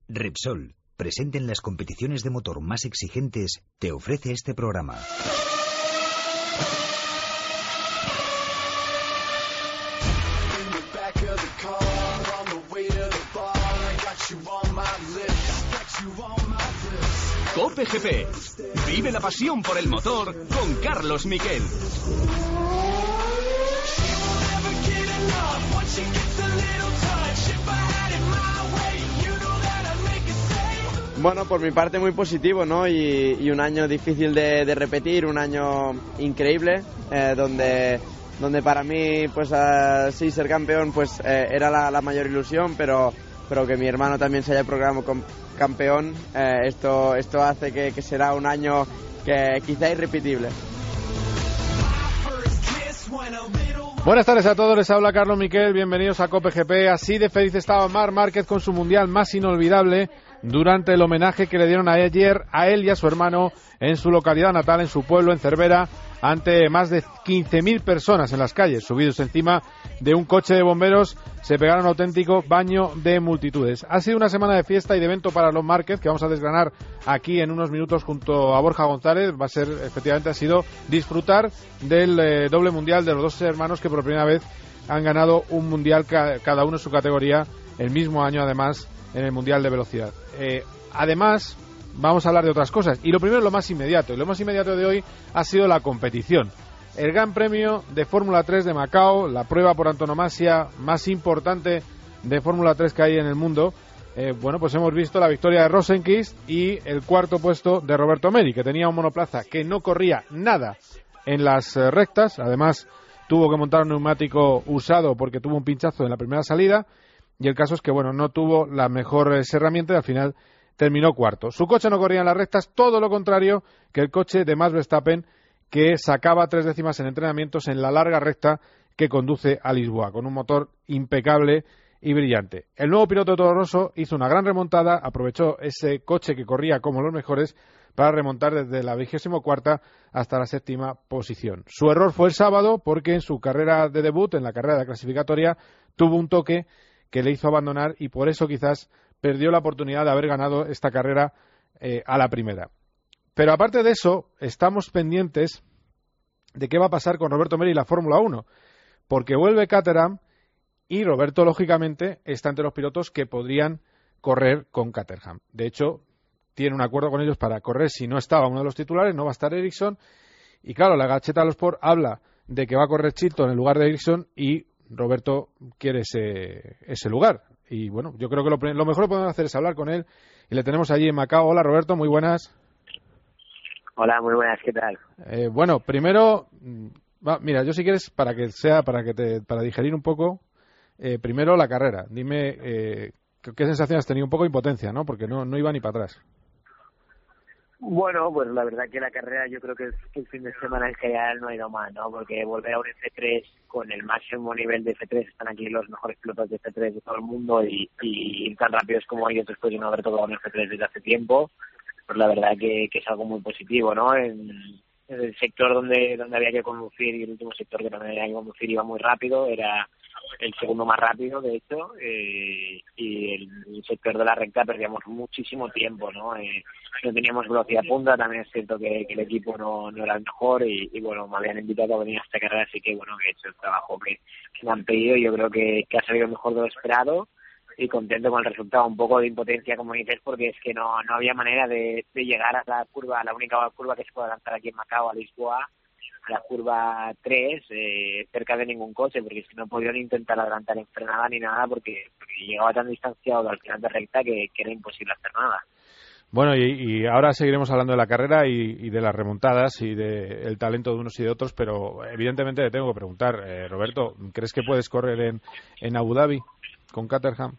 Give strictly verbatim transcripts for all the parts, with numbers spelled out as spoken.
Repsol, presente en las competiciones de motor más exigentes, te ofrece este programa. Cope G P. Vive la pasión por el motor con Carlos Miquel. Bueno, por mi parte muy positivo, ¿no? Y, y un año difícil de, de repetir, un año increíble, eh, donde, donde para mí, pues uh, sí, ser campeón pues eh, era la, la mayor ilusión, pero, pero que mi hermano también se haya proclamado com- campeón, eh, esto, esto hace que, que será un año que quizá irrepetible. Buenas tardes a todos, les habla Carlos Miquel, bienvenidos a Cope G P. Así de feliz estaba Marc Márquez con su mundial más inolvidable durante el homenaje que le dieron ayer a él y a su hermano en su localidad natal, en su pueblo, en Cervera, ante más de quince mil personas en las calles, subidos encima de un coche de bomberos. Se pegaron un auténtico baño de multitudes. Ha sido una semana de fiesta y de evento para los Márquez, que vamos a desgranar aquí en unos minutos junto a Borja González. Va a ser, efectivamente, ha sido disfrutar del eh, doble mundial de los dos hermanos que por primera vez han ganado un mundial ca- cada uno en su categoría, el mismo año además en el mundial de velocidad. Eh, además, vamos a hablar de otras cosas. Y lo primero, lo más inmediato. Y lo más inmediato de hoy ha sido la competición. El Gran Premio de Fórmula tres de Macao, la prueba por antonomasia más importante de Fórmula tres que hay en el mundo. Eh, bueno, pues hemos visto la victoria de Rosenqvist y el cuarto puesto de Roberto Meri, que tenía un monoplaza que no corría nada en las eh, rectas. Además, tuvo que montar un neumático usado porque tuvo un pinchazo en la primera salida. Y el caso es que, bueno, no tuvo la mejor eh, herramienta y al final terminó cuarto. Su coche no corría en las rectas, todo lo contrario que el coche de Max Verstappen, que sacaba tres décimas en entrenamientos en la larga recta que conduce a Lisboa, con un motor impecable y brillante. El nuevo piloto de Toro Rosso hizo una gran remontada, aprovechó ese coche que corría como los mejores para remontar desde la vigésimo cuarta hasta la séptima posición. Su error fue el sábado porque en su carrera de debut, en la carrera de clasificatoria, tuvo un toque que le hizo abandonar y por eso quizás perdió la oportunidad de haber ganado esta carrera eh, a la primera. Pero aparte de eso, estamos pendientes de qué va a pasar con Roberto Meri y la Fórmula uno, porque vuelve Caterham y Roberto, lógicamente, está entre los pilotos que podrían correr con Caterham. De hecho, tiene un acuerdo con ellos para correr. Si no estaba uno de los titulares, no va a estar Ericsson. Y claro, la Gacheta de los Sport habla de que va a correr Chilton en lugar de Ericsson y Roberto quiere ese, ese lugar. Y bueno, yo creo que lo, lo mejor que podemos hacer es hablar con él. Y le tenemos allí en Macao. Hola, Roberto, muy buenas. Hola, muy buenas, ¿qué tal? Eh, bueno, primero, va, mira, yo si quieres, para que sea, para que te, para digerir un poco, eh, primero la carrera. Dime, eh, ¿qué sensación has tenido? Un poco de impotencia, ¿no? Porque no, no iba ni para atrás. Bueno, pues la verdad que la carrera yo creo que el, el fin de semana en general no ha ido mal, ¿no? Porque volver a un F tres con el máximo nivel de F tres, están aquí los mejores pilotos de F tres de todo el mundo y, y tan rápidos como ellos después de no haber tocado un F tres desde hace tiempo, pues la verdad que, que es algo muy positivo, ¿no? En, en el sector donde donde había que conducir y el último sector que también había que conducir iba muy rápido, era el segundo más rápido, de hecho, eh, y el, el sector de la recta perdíamos muchísimo tiempo, ¿no? Eh, no teníamos velocidad punta, también es cierto que, que el equipo no, no era el mejor y, y, bueno, me habían invitado a venir a esta carrera, así que, bueno, que he hecho el trabajo que, que me han pedido y yo creo que, que ha salido mejor de lo esperado y contento con el resultado. Un poco de impotencia, como dices, porque es que no, no había manera de, de llegar a la curva, la única curva que se puede lanzar aquí en Macao, a Lisboa, la curva tres, eh, cerca de ningún coche, porque si no podían intentar adelantar en frenada ni nada, porque, porque llegaba tan distanciado al final de recta que, que era imposible hacer nada. Bueno, y, y ahora seguiremos hablando de la carrera y, y de las remontadas y del de talento de unos y de otros, pero evidentemente le tengo que preguntar, eh, Roberto, ¿crees que puedes correr en, en Abu Dhabi con Caterham?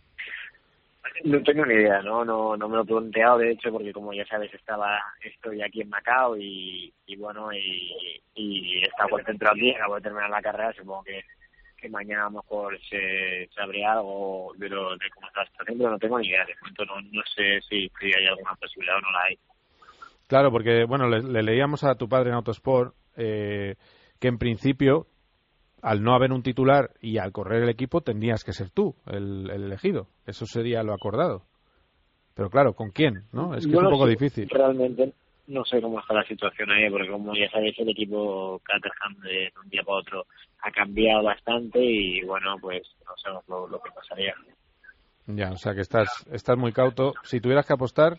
No tengo ni idea, ¿no? No, no me lo he planteado, de hecho, porque como ya sabes, estaba, estoy aquí en Macao y, y bueno, y, y estaba concentrado aquí, acabo de terminar la carrera, supongo que, que mañana a lo mejor se sabría algo de, lo, de cómo está la situación, pero no tengo ni idea, de momento no, no sé si, si hay alguna posibilidad o no la hay. Claro, porque, bueno, le, le leíamos a tu padre en Autosport eh, que en principio, al no haber un titular y al correr el equipo, tendrías que ser tú el, el elegido. Eso sería lo acordado. pero claro, ¿con quién? ¿No? Es que Yo es un no poco sé, difícil. Realmente no sé cómo está la situación ahí, porque como ya sabéis, el equipo Caterham de un día para otro ha cambiado bastante y bueno, pues no sabemos lo, lo que pasaría. Ya, o sea que estás estás muy cauto. Si tuvieras que apostar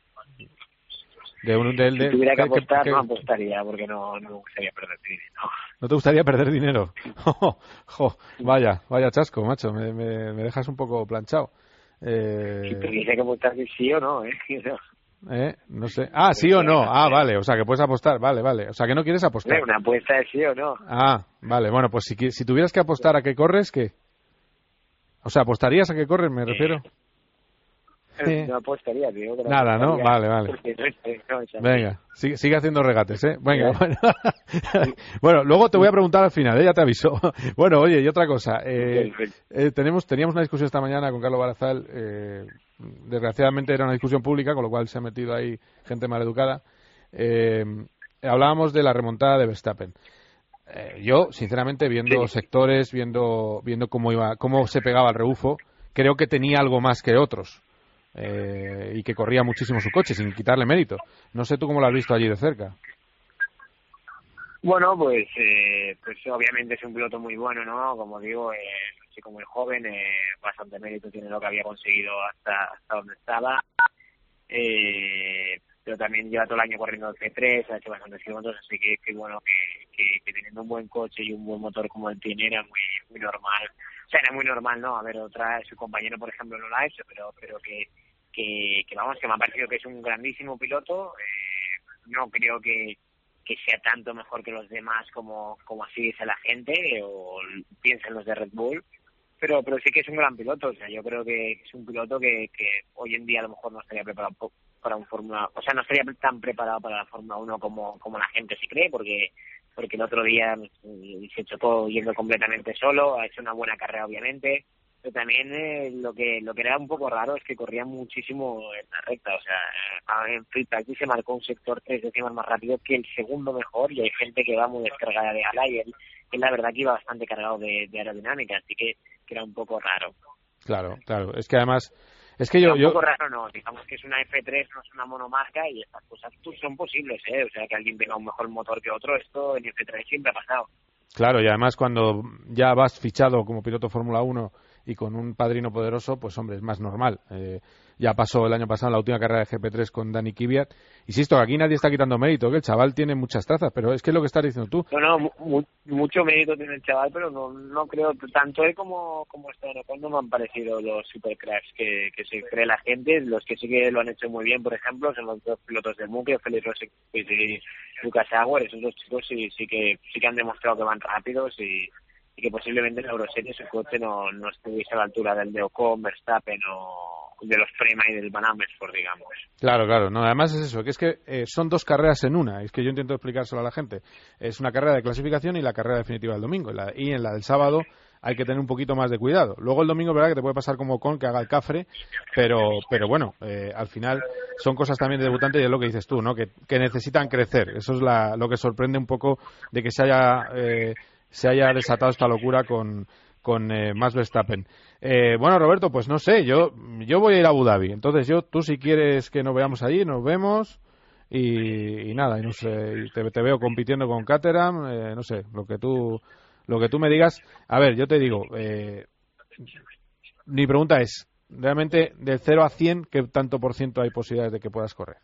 de un del Si de, tuviera que ¿qué- qué- apostar, qué- no apostaría, porque no, no me gustaría perder dinero. ¿No te gustaría perder dinero? Jo, vaya, vaya chasco, macho, me, me, me dejas un poco planchado. Eh, Si tuviese que apostar sí o no, ¿eh? eh, no sé. Ah, sí o no. Ah, vale, o sea que puedes apostar, vale, vale. O sea que no quieres apostar. Una apuesta es sí o no. Ah, vale, bueno, pues si, qui- si tuvieras que apostar a que corres, ¿qué? O sea, ¿apostarías a que corres, me refiero? Eh, No apostaría, tío. que no Nada, ¿no? apostaría, Vale, vale. porque no es- no es así. Venga, sigue, sigue haciendo regates, ¿eh? Venga, bueno. Bueno, luego te voy a preguntar al final, ¿eh? Ya te aviso. Bueno, oye, y otra cosa. Eh, eh, tenemos, teníamos una discusión esta mañana con Carlos Barazal. Eh, desgraciadamente era una discusión pública, con lo cual se ha metido ahí gente maleducada. Eh, hablábamos de la remontada de Verstappen. Eh, yo, sinceramente, viendo Sí. sectores, viendo viendo cómo iba, cómo se pegaba al rebufo, creo que tenía algo más que otros. Eh, y que corría muchísimo su coche, sin quitarle mérito. No sé tú cómo lo has visto allí de cerca. Bueno, pues eh, pues obviamente es un piloto muy bueno, ¿no? Como digo, eh, así como el joven, eh, bastante mérito tiene lo que había conseguido hasta hasta donde estaba. Eh, pero también lleva todo el año corriendo el C tres, ha hecho bastantes kilómetros, así que, que bueno, que, que, que teniendo un buen coche y un buen motor como él tiene era muy muy normal. O sea, era muy normal, ¿no? A ver, otra, su compañero, por ejemplo, no lo ha hecho, pero pero que, que, que vamos, que me ha parecido que es un grandísimo piloto. Eh, no creo que que sea tanto mejor que los demás como, como así dice la gente o piensan los de Red Bull, pero pero sí que es un gran piloto. O sea, yo creo que es un piloto que, que hoy en día a lo mejor no estaría preparado para un Fórmula, o sea, no estaría tan preparado para la Fórmula uno como, como la gente sí cree, porque porque el otro día se chocó yendo completamente solo, ha hecho una buena carrera obviamente, pero también eh, lo que lo que era un poco raro es que corría muchísimo en la recta. O sea, en free practice se marcó un sector tres décimas más rápido que el segundo mejor, y hay gente que va muy descargada de ala, y él, él la verdad que iba bastante cargado de, de aerodinámica, así que, que era un poco raro. Claro, claro, es que además es que yo, Era un yo... poco raro, no, digamos que es una F tres, no es una monomarca, y estas cosas pues, son posibles, ¿eh? O sea, que alguien tenga un mejor motor que otro, esto en F tres siempre ha pasado. Claro, y además cuando ya vas fichado como piloto Fórmula uno y con un padrino poderoso, pues hombre, es más normal. Eh, ya pasó el año pasado en la última carrera de G P tres con Dani Kvyat. Insisto, que aquí nadie está quitando mérito, que el chaval tiene muchas trazas, pero es que es lo que estás diciendo tú. No, no, mu mucho mérito tiene el chaval, pero no no creo, tanto él como, como Esteban Ocon no me han parecido los supercracks que, que se cree la gente. Los que sí que lo han hecho muy bien, por ejemplo, son los dos pilotos del Muque, Félix Rossi y Lucas Auer. Esos dos chicos sí, sí que sí que han demostrado que van rápidos y, y que posiblemente en Euroseries su coche no, no estuviese a la altura del de Ocon, Verstappen o de los Prema y del Van Amersfoort, digamos. Claro, claro. No, además es eso, que es que eh, son dos carreras en una. Es que yo intento explicárselo a la gente. Es una carrera de clasificación y la carrera definitiva del domingo. Y, la, y en la del sábado hay que tener un poquito más de cuidado. Luego el domingo, verdad, que te puede pasar como con que haga el cafre, pero pero bueno, eh, al final son cosas también de debutante y es lo que dices tú, ¿no? Que, que necesitan crecer. Eso es la, lo que sorprende un poco de que se haya eh, se haya desatado esta locura con con eh, Max Verstappen. Eh, bueno, Roberto, pues no sé, yo yo voy a ir a Abu Dhabi. Entonces yo, tú si quieres que nos veamos allí, nos vemos y, y nada, y no sé, y te, te veo compitiendo con Caterham, eh, no sé, lo que tú lo que tú me digas. A ver, yo te digo, eh, mi pregunta es, realmente del cero a cien, ¿qué tanto por ciento hay posibilidades de que puedas correr?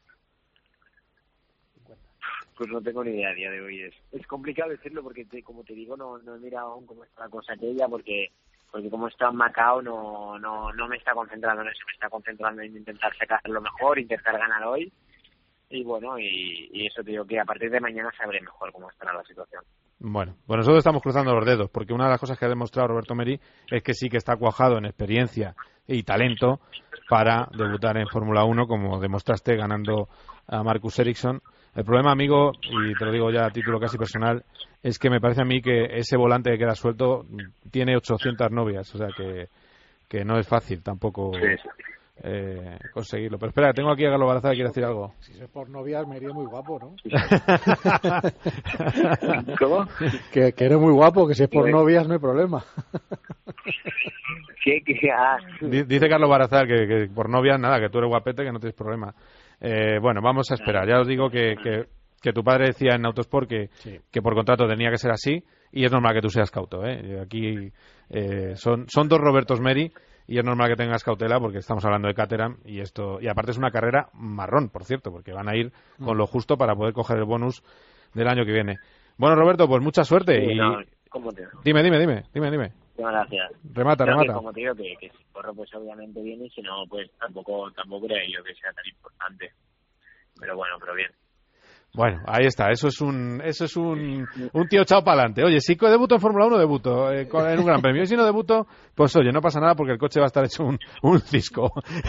Pues no tengo ni idea a día de hoy. Es, es complicado decirlo porque, te, como te digo, no, no he mirado aún cómo está la cosa aquella, porque porque como está en Macao no, no, no me está concentrando en eso, me está concentrando en intentar sacar lo mejor, intentar ganar hoy. Y bueno, y, y eso te digo que a partir de mañana sabré mejor cómo estará la situación. Bueno, pues nosotros estamos cruzando los dedos, porque una de las cosas que ha demostrado Roberto Meri es que sí que está cuajado en experiencia y talento para debutar en Fórmula uno, como demostraste ganando a Marcus Ericsson. El problema, amigo, y te lo digo ya a título casi personal, es que me parece a mí que ese volante que queda suelto tiene ochocientas novias, o sea que, que no es fácil tampoco Sí, sí. eh, conseguirlo. Pero espera, tengo aquí a Carlos Barazal que quiere decir algo. Si es por novias, me iría muy guapo, ¿no? ¿Cómo? Que, que eres muy guapo, que si es por novias no hay problema. ¿Qué? ¿Qué? Ah. Dice Carlos Barazal que, que por novia, nada, que tú eres guapete, que no tienes problema. Eh, bueno, vamos a esperar. Ya os digo que, que, que tu padre decía en Autosport que, sí. que por contrato tenía que ser así, y es normal que tú seas cauto, ¿eh? Aquí eh, son, son dos Robertos Meri, y es normal que tengas cautela porque estamos hablando de Caterham, y esto y aparte es una carrera marrón, por cierto, porque van a ir con lo justo para poder coger el bonus del año que viene. Bueno, Roberto, pues mucha suerte. Sí, y no, ¿cómo te... Dime, dime, dime, dime, dime. Muchas gracias. Remata, Creo remata. Que, como te digo, que, que si corro, pues obviamente viene, y si no, pues tampoco, tampoco creo yo que sea tan importante. Pero bueno, pero bien. Bueno, ahí está, eso es un eso es un, un tío echado para adelante. Oye, si debuto en Fórmula uno, debuto eh, en un gran premio. Y si no debuto, pues oye, no pasa nada porque el coche va a estar hecho un, un cisco.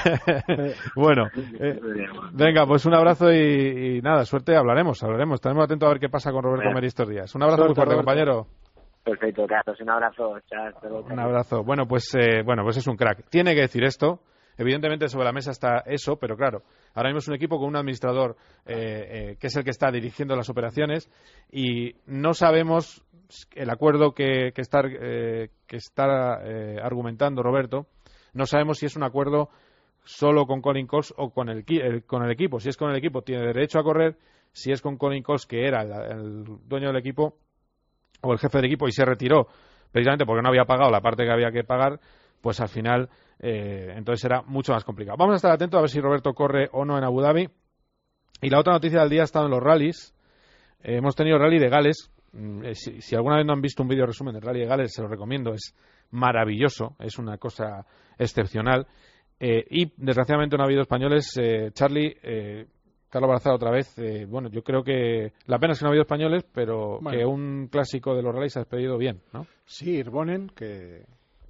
Bueno, eh, venga, pues un abrazo y, y nada, suerte, hablaremos, hablaremos. Estaremos atentos a ver qué pasa con Roberto Meri estos días. Un abrazo muy fuerte, compañero. Perfecto, Carlos, un abrazo. Chao, hasta luego. Un abrazo. Bueno, pues eh, bueno, pues es un crack. Tiene que decir esto. Evidentemente sobre la mesa está eso, pero claro, ahora mismo es un equipo con un administrador eh, eh, que es el que está dirigiendo las operaciones y no sabemos el acuerdo que, que está, eh, que está eh, argumentando Roberto, no sabemos si es un acuerdo solo con Colin Cox o con el, el, con el equipo. Si es con el equipo tiene derecho a correr, si es con Colin Cox, que era el, el dueño del equipo o el jefe del equipo y se retiró precisamente porque no había pagado la parte que había que pagar, pues al final eh, entonces será mucho más complicado. Vamos a estar atentos a ver si Roberto corre o no en Abu Dhabi. Y la otra noticia del día ha estado en los rallies. Eh, hemos tenido rally de Gales. Eh, si, si alguna vez no han visto un vídeo resumen del rally de Gales, se lo recomiendo. Es maravilloso, es una cosa excepcional. Eh, y desgraciadamente no ha habido españoles. Eh, Charlie, eh, Carlos Barazal otra vez. Eh, bueno, yo creo que la pena es que no ha habido españoles, pero bueno, que un clásico de los rallies ha despedido bien, ¿no? Sí, Irbonen, que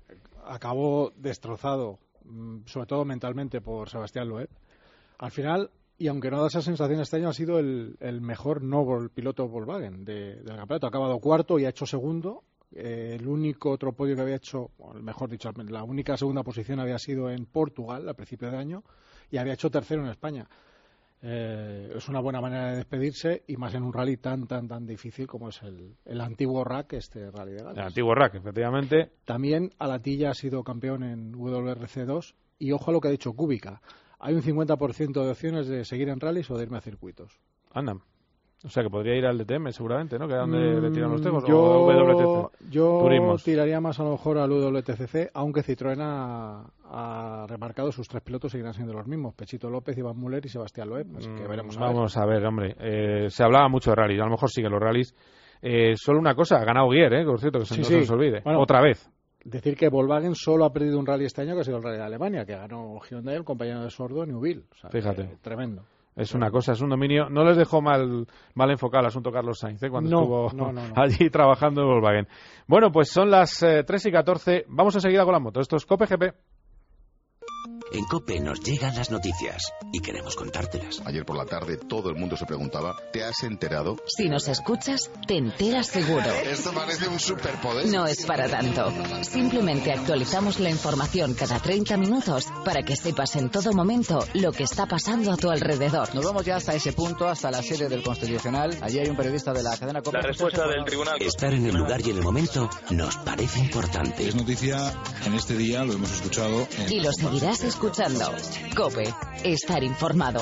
acabó destrozado, sobre todo mentalmente, por Sebastián Loeb. Al final, y aunque no da esa sensación este año, ha sido el, el mejor no piloto Volkswagen de, del campeonato. Ha acabado cuarto y ha hecho segundo. Eh, el único otro podio que había hecho, o mejor dicho, la única segunda posición había sido en Portugal a principio de año y había hecho tercero en España. Eh, es una buena manera de despedirse y más en un rally tan tan tan difícil como es el, el antiguo R A C, este rally de Gales. El antiguo R A C, efectivamente. También Alatilla ha sido campeón en W R C dos y ojo a lo que ha dicho Kubica. Hay un cincuenta por ciento de opciones de seguir en rallies o de irme a circuitos. Anda. O sea que podría ir al D T M seguramente, ¿no? Que es donde mm, le tiran los tejos. Yo, o W T C. Yo Turismos. Tiraría más a lo mejor al W T C C, aunque Citroën ha, ha remarcado sus tres pilotos seguirán siendo los mismos: Pechito López, Iván Müller y Sebastián Loeb. Así que veremos. Mm, a vamos ver. a ver, hombre. Eh, se hablaba mucho de rallies. A lo mejor siguen los rallies. Eh, solo una cosa, ha ganado Gier, ¿eh? Por cierto, que se, sí, no sí. se nos olvide. Bueno, otra vez. Decir que Volkswagen solo ha perdido un rally este año, que ha sido el rally de Alemania, que ganó Hyundai, el compañero de Sordo, Neuville. O sea, fíjate. Eh, tremendo. Es una cosa, es un dominio. No les dejó mal mal enfocado el asunto Carlos Sainz, ¿eh? Cuando no, estuvo no, no, no. allí trabajando en Volkswagen. Bueno, pues son las eh, tres y catorce. Vamos enseguida con la moto. Esto es COPE G P. En COPE nos llegan las noticias y queremos contártelas. Ayer por la tarde todo el mundo se preguntaba, ¿te has enterado? Si nos escuchas, te enteras seguro. Esto parece un superpoder. No es para tanto. Simplemente actualizamos la información cada treinta minutos para que sepas en todo momento lo que está pasando a tu alrededor. Nos vamos ya hasta ese punto, hasta la sede del Constitucional. Allí hay un periodista de la cadena COPE. La respuesta del tribunal. Estar en el lugar y en el momento nos parece importante. Es noticia en este día, lo hemos escuchado. En... Y lo seguirás escuchando. COPE. Estar informado.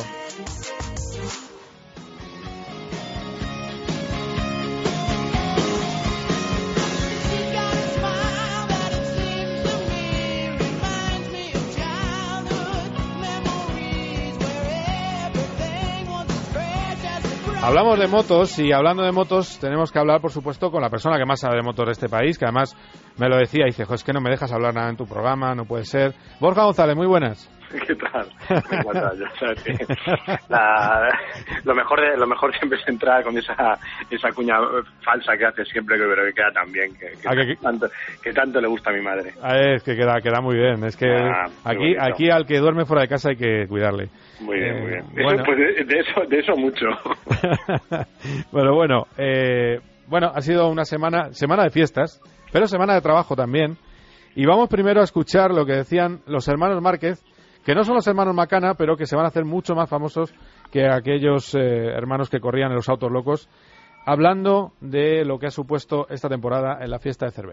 Hablamos de motos y hablando de motos tenemos que hablar, por supuesto, con la persona que más sabe de motos de este país, que además me lo decía y dice, jo, es que no me dejas hablar nada en tu programa, no puede ser. Borja González, muy buenas. ¿Qué tal? Me encanta, ya sabes que la, lo mejor de, lo mejor siempre es entrar con esa esa cuña falsa que hace siempre, que pero que queda tan bien, que, que, ah, que, tanto, que tanto le gusta a mi madre. Es que queda queda muy bien, es que ah, aquí bonito. Aquí al que duerme fuera de casa hay que cuidarle. Muy bien, eh, muy bien. Bueno. Eso, pues de, de eso de eso mucho. Bueno, bueno, eh, bueno, ha sido una semana semana de fiestas, pero semana de trabajo también. Y vamos primero a escuchar lo que decían los hermanos Márquez, que no son los hermanos Macana, pero que se van a hacer mucho más famosos que aquellos eh, hermanos que corrían en los autos locos, hablando de lo que ha supuesto esta temporada en la fiesta de Cervera.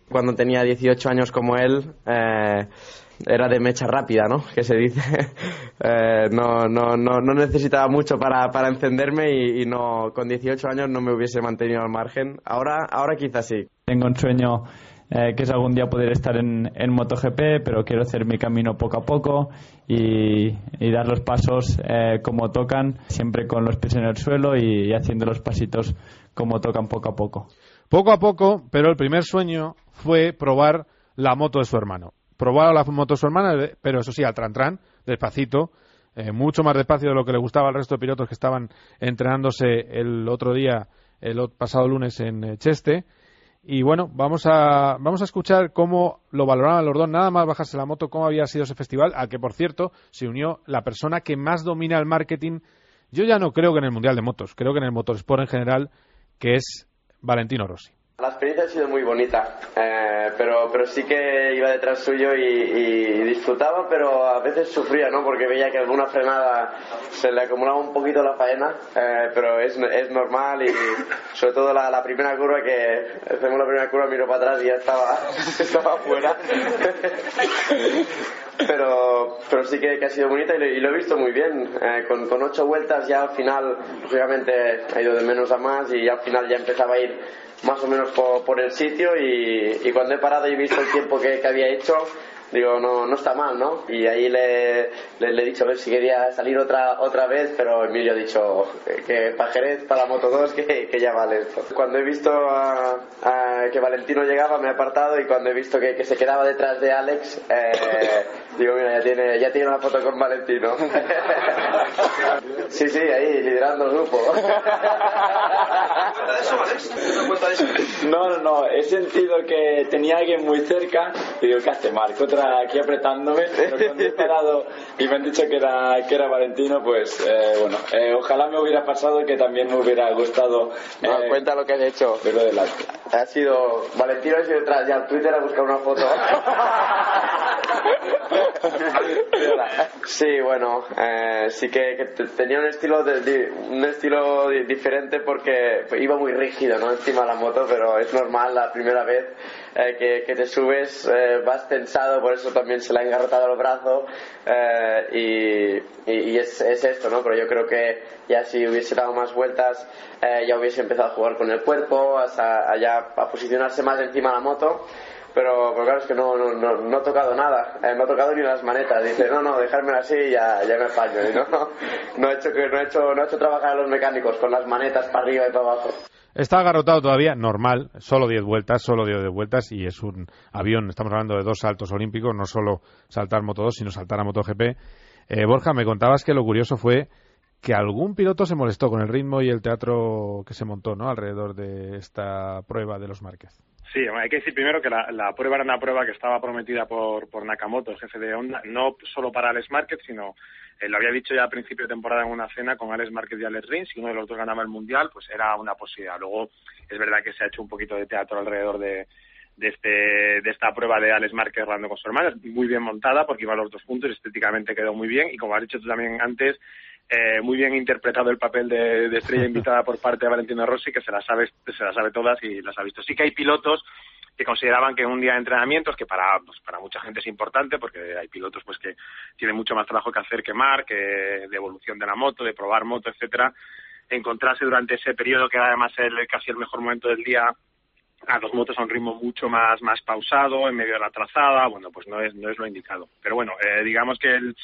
Cuando tenía dieciocho años como él, eh, era de mecha rápida, ¿no? Que se dice. eh, no, no, no, no necesitaba mucho para, para encenderme y, y no, con dieciocho años no me hubiese mantenido al margen. Ahora, ahora quizás sí. Tengo un sueño eh, que es algún día poder estar en, en MotoGP, pero quiero hacer mi camino poco a poco y, y dar los pasos eh, como tocan, siempre con los pies en el suelo y, y haciendo los pasitos como tocan poco a poco. Poco a poco, pero el primer sueño fue probar la moto de su hermano. Probar la moto de su hermano, pero eso sí, al tran-tran, despacito, eh, mucho más despacio de lo que le gustaba al resto de pilotos que estaban entrenándose el otro día, el pasado lunes en eh, Cheste. Y bueno, vamos a vamos a escuchar cómo lo valoraban los dos, nada más bajarse la moto, cómo había sido ese festival, al que, por cierto, se unió la persona que más domina el marketing. Yo ya no creo que en el Mundial de Motos, creo que en el motorsport en general, que es Valentino Rossi. La experiencia ha sido muy bonita, eh, pero pero sí que iba detrás suyo y, y disfrutaba, pero a veces sufría, ¿no? Porque veía que alguna frenada se le acumulaba un poquito la faena, eh, pero es, es normal y sobre todo la, la primera curva, que hacemos la primera curva, miro para atrás y ya estaba, estaba fuera. Pero, pero sí que, que ha sido bonita y lo, y lo he visto muy bien. Eh, con, con ocho vueltas ya al final, obviamente ha ido de menos a más y ya al final ya empezaba a ir más o menos por, por el sitio y, y cuando he parado y he visto el tiempo que, que había hecho, digo, no no está mal, ¿no? Y ahí le, le, le he dicho a ver si quería salir otra otra vez, pero Emilio ha dicho que para Jerez, para la Moto dos, que, que ya vale esto. Cuando he visto a, a que Valentino llegaba me he apartado y cuando he visto que, que se quedaba detrás de Alex, eh, digo, mira, ya tiene, ya tiene una foto con Valentino. Sí, sí, ahí, liderando el grupo. No, no, no, he sentido que tenía alguien muy cerca y digo, ¿qué hace Marco? Otra aquí apretándome, pero cuando he parado y me han dicho que era, que era Valentino, pues eh, bueno, eh, ojalá me hubiera pasado, que también me hubiera gustado. Eh, no, cuenta lo que has hecho. Pero delante. Ha sido, Valentino ha sido detrás, ya al Twitter a buscar una foto. Sí, bueno, eh, sí que, que tenía un estilo de, de, un estilo diferente porque iba muy rígido, ¿no? Encima de la moto, pero es normal la primera vez eh, que, que te subes, eh, vas tensado, por eso también se le ha engarrotado el brazo eh, y, y, y es, es esto, ¿no? Pero yo creo que ya si hubiese dado más vueltas eh, ya hubiese empezado a jugar con el cuerpo, hasta allá a posicionarse más encima de la moto. Pero, pero claro, es que no, no, no, no he tocado nada, eh, no he tocado ni las manetas. Dice, no, no, dejármela así y ya, ya me apaño. Y no, no, no, he hecho que, no, he hecho, no he hecho trabajar a los mecánicos con las manetas para arriba y para abajo. Está agarrotado todavía, normal, solo diez vueltas, solo diez vueltas y es un avión, estamos hablando de dos saltos olímpicos, no solo saltar Moto dos, sino saltar a MotoGP. Eh, Borja, me contabas que lo curioso fue que algún piloto se molestó con el ritmo y el teatro que se montó, ¿no?, alrededor de esta prueba de los Márquez. Sí, hay que decir primero que la, la prueba era una prueba que estaba prometida por, por Nakamoto, el jefe de Honda, no solo para Alex Márquez, sino, eh, lo había dicho ya a principio de temporada en una cena con Alex Márquez y Alex Rins, si uno de los dos ganaba el Mundial, pues era una posibilidad. Luego, es verdad que se ha hecho un poquito de teatro alrededor de, de, este, de esta prueba de Alex Márquez rodando con su hermano, muy bien montada porque iba a los dos puntos, estéticamente quedó muy bien y como has dicho tú también antes, Eh, muy bien interpretado el papel de, de estrella invitada por parte de Valentino Rossi, que se las sabe, se las sabe todas y las ha visto. Sí que hay pilotos que consideraban que un día de entrenamientos, que para pues para mucha gente es importante, porque hay pilotos pues que tienen mucho más trabajo que hacer que Marc, que de evolución de la moto, de probar moto, etcétera, encontrarse durante ese periodo, que era además el, casi el mejor momento del día, a dos motos a un ritmo mucho más más pausado, en medio de la trazada, bueno, pues no es no es lo indicado. Pero bueno, eh, digamos que el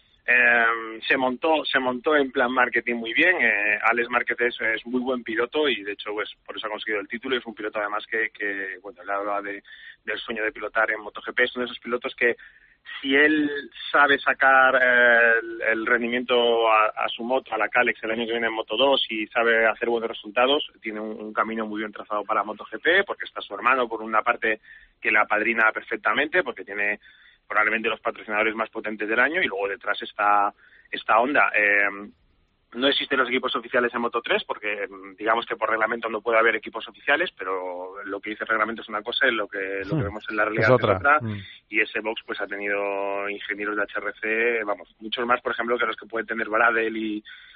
Eh, se montó se montó en plan marketing muy bien. eh, Alex Márquez es, es muy buen piloto y de hecho pues por eso ha conseguido el título, y es un piloto además que, que bueno, le habla de, del sueño de pilotar en MotoGP. Es uno de esos pilotos que si él sabe sacar eh, el, el rendimiento a, a su moto, a la Calex el año que viene en Moto dos, y sabe hacer buenos resultados, tiene un, un camino muy bien trazado para MotoGP, porque está su hermano por una parte que le apadrina perfectamente, porque tiene probablemente los patrocinadores más potentes del año, y luego detrás está esta Honda. Eh, no existen los equipos oficiales en Moto tres porque digamos que por reglamento no puede haber equipos oficiales, pero lo que dice el reglamento es una cosa y lo que lo que vemos en la realidad es otra, es otra. Mm. Y ese box pues ha tenido ingenieros de H R C, vamos, muchos más por ejemplo que los que puede tener Bradel y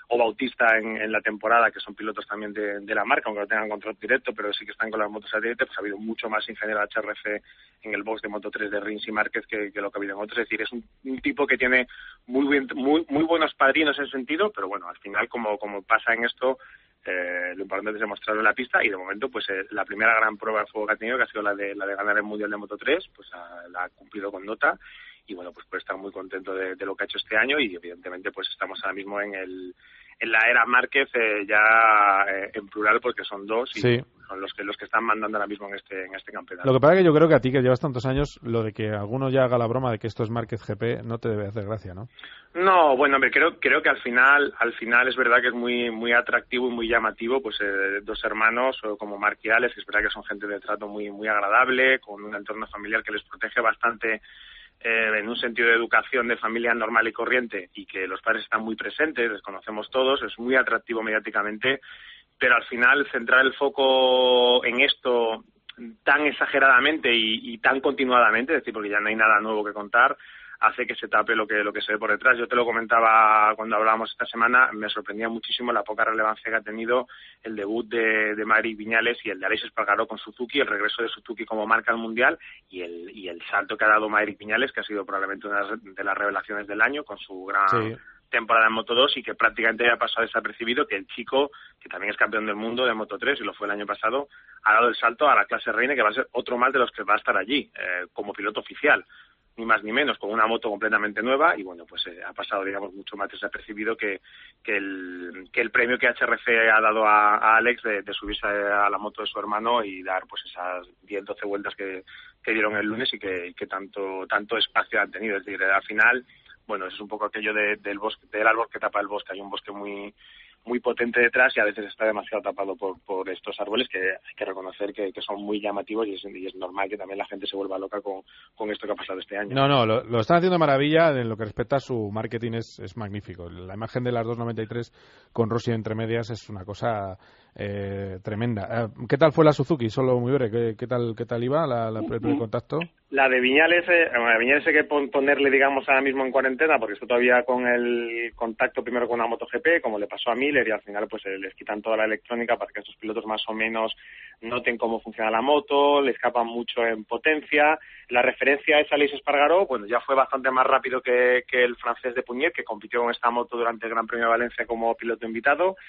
o Bautista en, en la temporada, que son pilotos también de, de la marca, aunque no tengan control directo, pero sí que están con las motos satélite, pues ha habido mucho más ingeniero H R F en el box de Moto tres de Rins y Márquez que, que lo que ha habido en otros. Es decir, es un, un tipo que tiene muy, bien, muy, muy buenos padrinos en ese sentido, pero bueno, al final, como, como pasa en esto, Eh, lo importante es demostrarlo en la pista y de momento pues eh, la primera gran prueba de fuego que ha tenido, que ha sido la de la de ganar el Mundial de Moto tres, pues ha, la ha cumplido con nota y bueno, pues puede estar muy contento de, de lo que ha hecho este año y evidentemente pues estamos ahora mismo en el en la era Márquez eh, ya eh, en plural porque son dos y sí. son los que los que están mandando ahora mismo en este en este campeonato. Lo que pasa es que yo creo que a ti que llevas tantos años, lo de que alguno ya haga la broma de que esto es Márquez G P no te debe hacer gracia, ¿no? No, bueno, hombre, creo creo que al final al final es verdad que es muy muy atractivo y muy llamativo, pues eh, dos hermanos como Marc y Alex, es verdad que son gente de trato muy muy agradable, con un entorno familiar que les protege bastante eh, en un sentido de educación de familia normal y corriente y que los padres están muy presentes, les conocemos todos, es muy atractivo mediáticamente, pero al final centrar el foco en esto tan exageradamente y, y tan continuadamente, es decir, porque ya no hay nada nuevo que contar, hace que se tape lo que lo que se ve por detrás. Yo te lo comentaba cuando hablábamos esta semana, me sorprendía muchísimo la poca relevancia que ha tenido el debut de, de Maverick Viñales y el de Aleix Espargaró con Suzuki, el regreso de Suzuki como marca al Mundial y el y el salto que ha dado Maverick Viñales, que ha sido probablemente una de las revelaciones del año con su gran sí. temporada en Moto dos y que prácticamente ha pasado desapercibido, que el chico, que también es campeón del mundo de Moto tres y lo fue el año pasado, ha dado el salto a la clase reina, que va a ser otro más de los que va a estar allí eh, como piloto oficial, ni más ni menos, con una moto completamente nueva y bueno, pues eh, ha pasado, digamos, mucho más desapercibido que, que, el, que el premio que H R C ha dado a, a Alex de, de subirse a la moto de su hermano y dar pues esas diez doce vueltas que, que dieron el lunes y que, que tanto tanto espacio han tenido. Es decir, al final, bueno, eso es un poco aquello de, del bosque, del árbol que tapa el bosque. Hay un bosque muy muy potente detrás y a veces está demasiado tapado por, por estos árboles que hay que reconocer que, que son muy llamativos y es, y es normal que también la gente se vuelva loca con, con esto que ha pasado este año. No, no, lo, lo están haciendo maravilla. En lo que respecta a su marketing es, es magnífico. La imagen de las dos noventa y tres con Rossi entre medias es una cosa eh, tremenda. ¿Qué tal fue la Suzuki? Solo muy breve. ¿Qué, qué tal qué tal iba la, la, el primer contacto? La de Viñales, eh, a Viñales hay que ponerle, digamos, ahora mismo en cuarentena porque está todavía con el contacto primero con la MotoGP, como le pasó a Miller, y al final pues eh, les quitan toda la electrónica para que estos pilotos más o menos noten cómo funciona la moto, le escapan mucho en potencia. La referencia es Aleix Espargaró, bueno, ya fue bastante más rápido que, que el francés de Puignet, que compitió con esta moto durante el Gran Premio de Valencia como piloto invitado.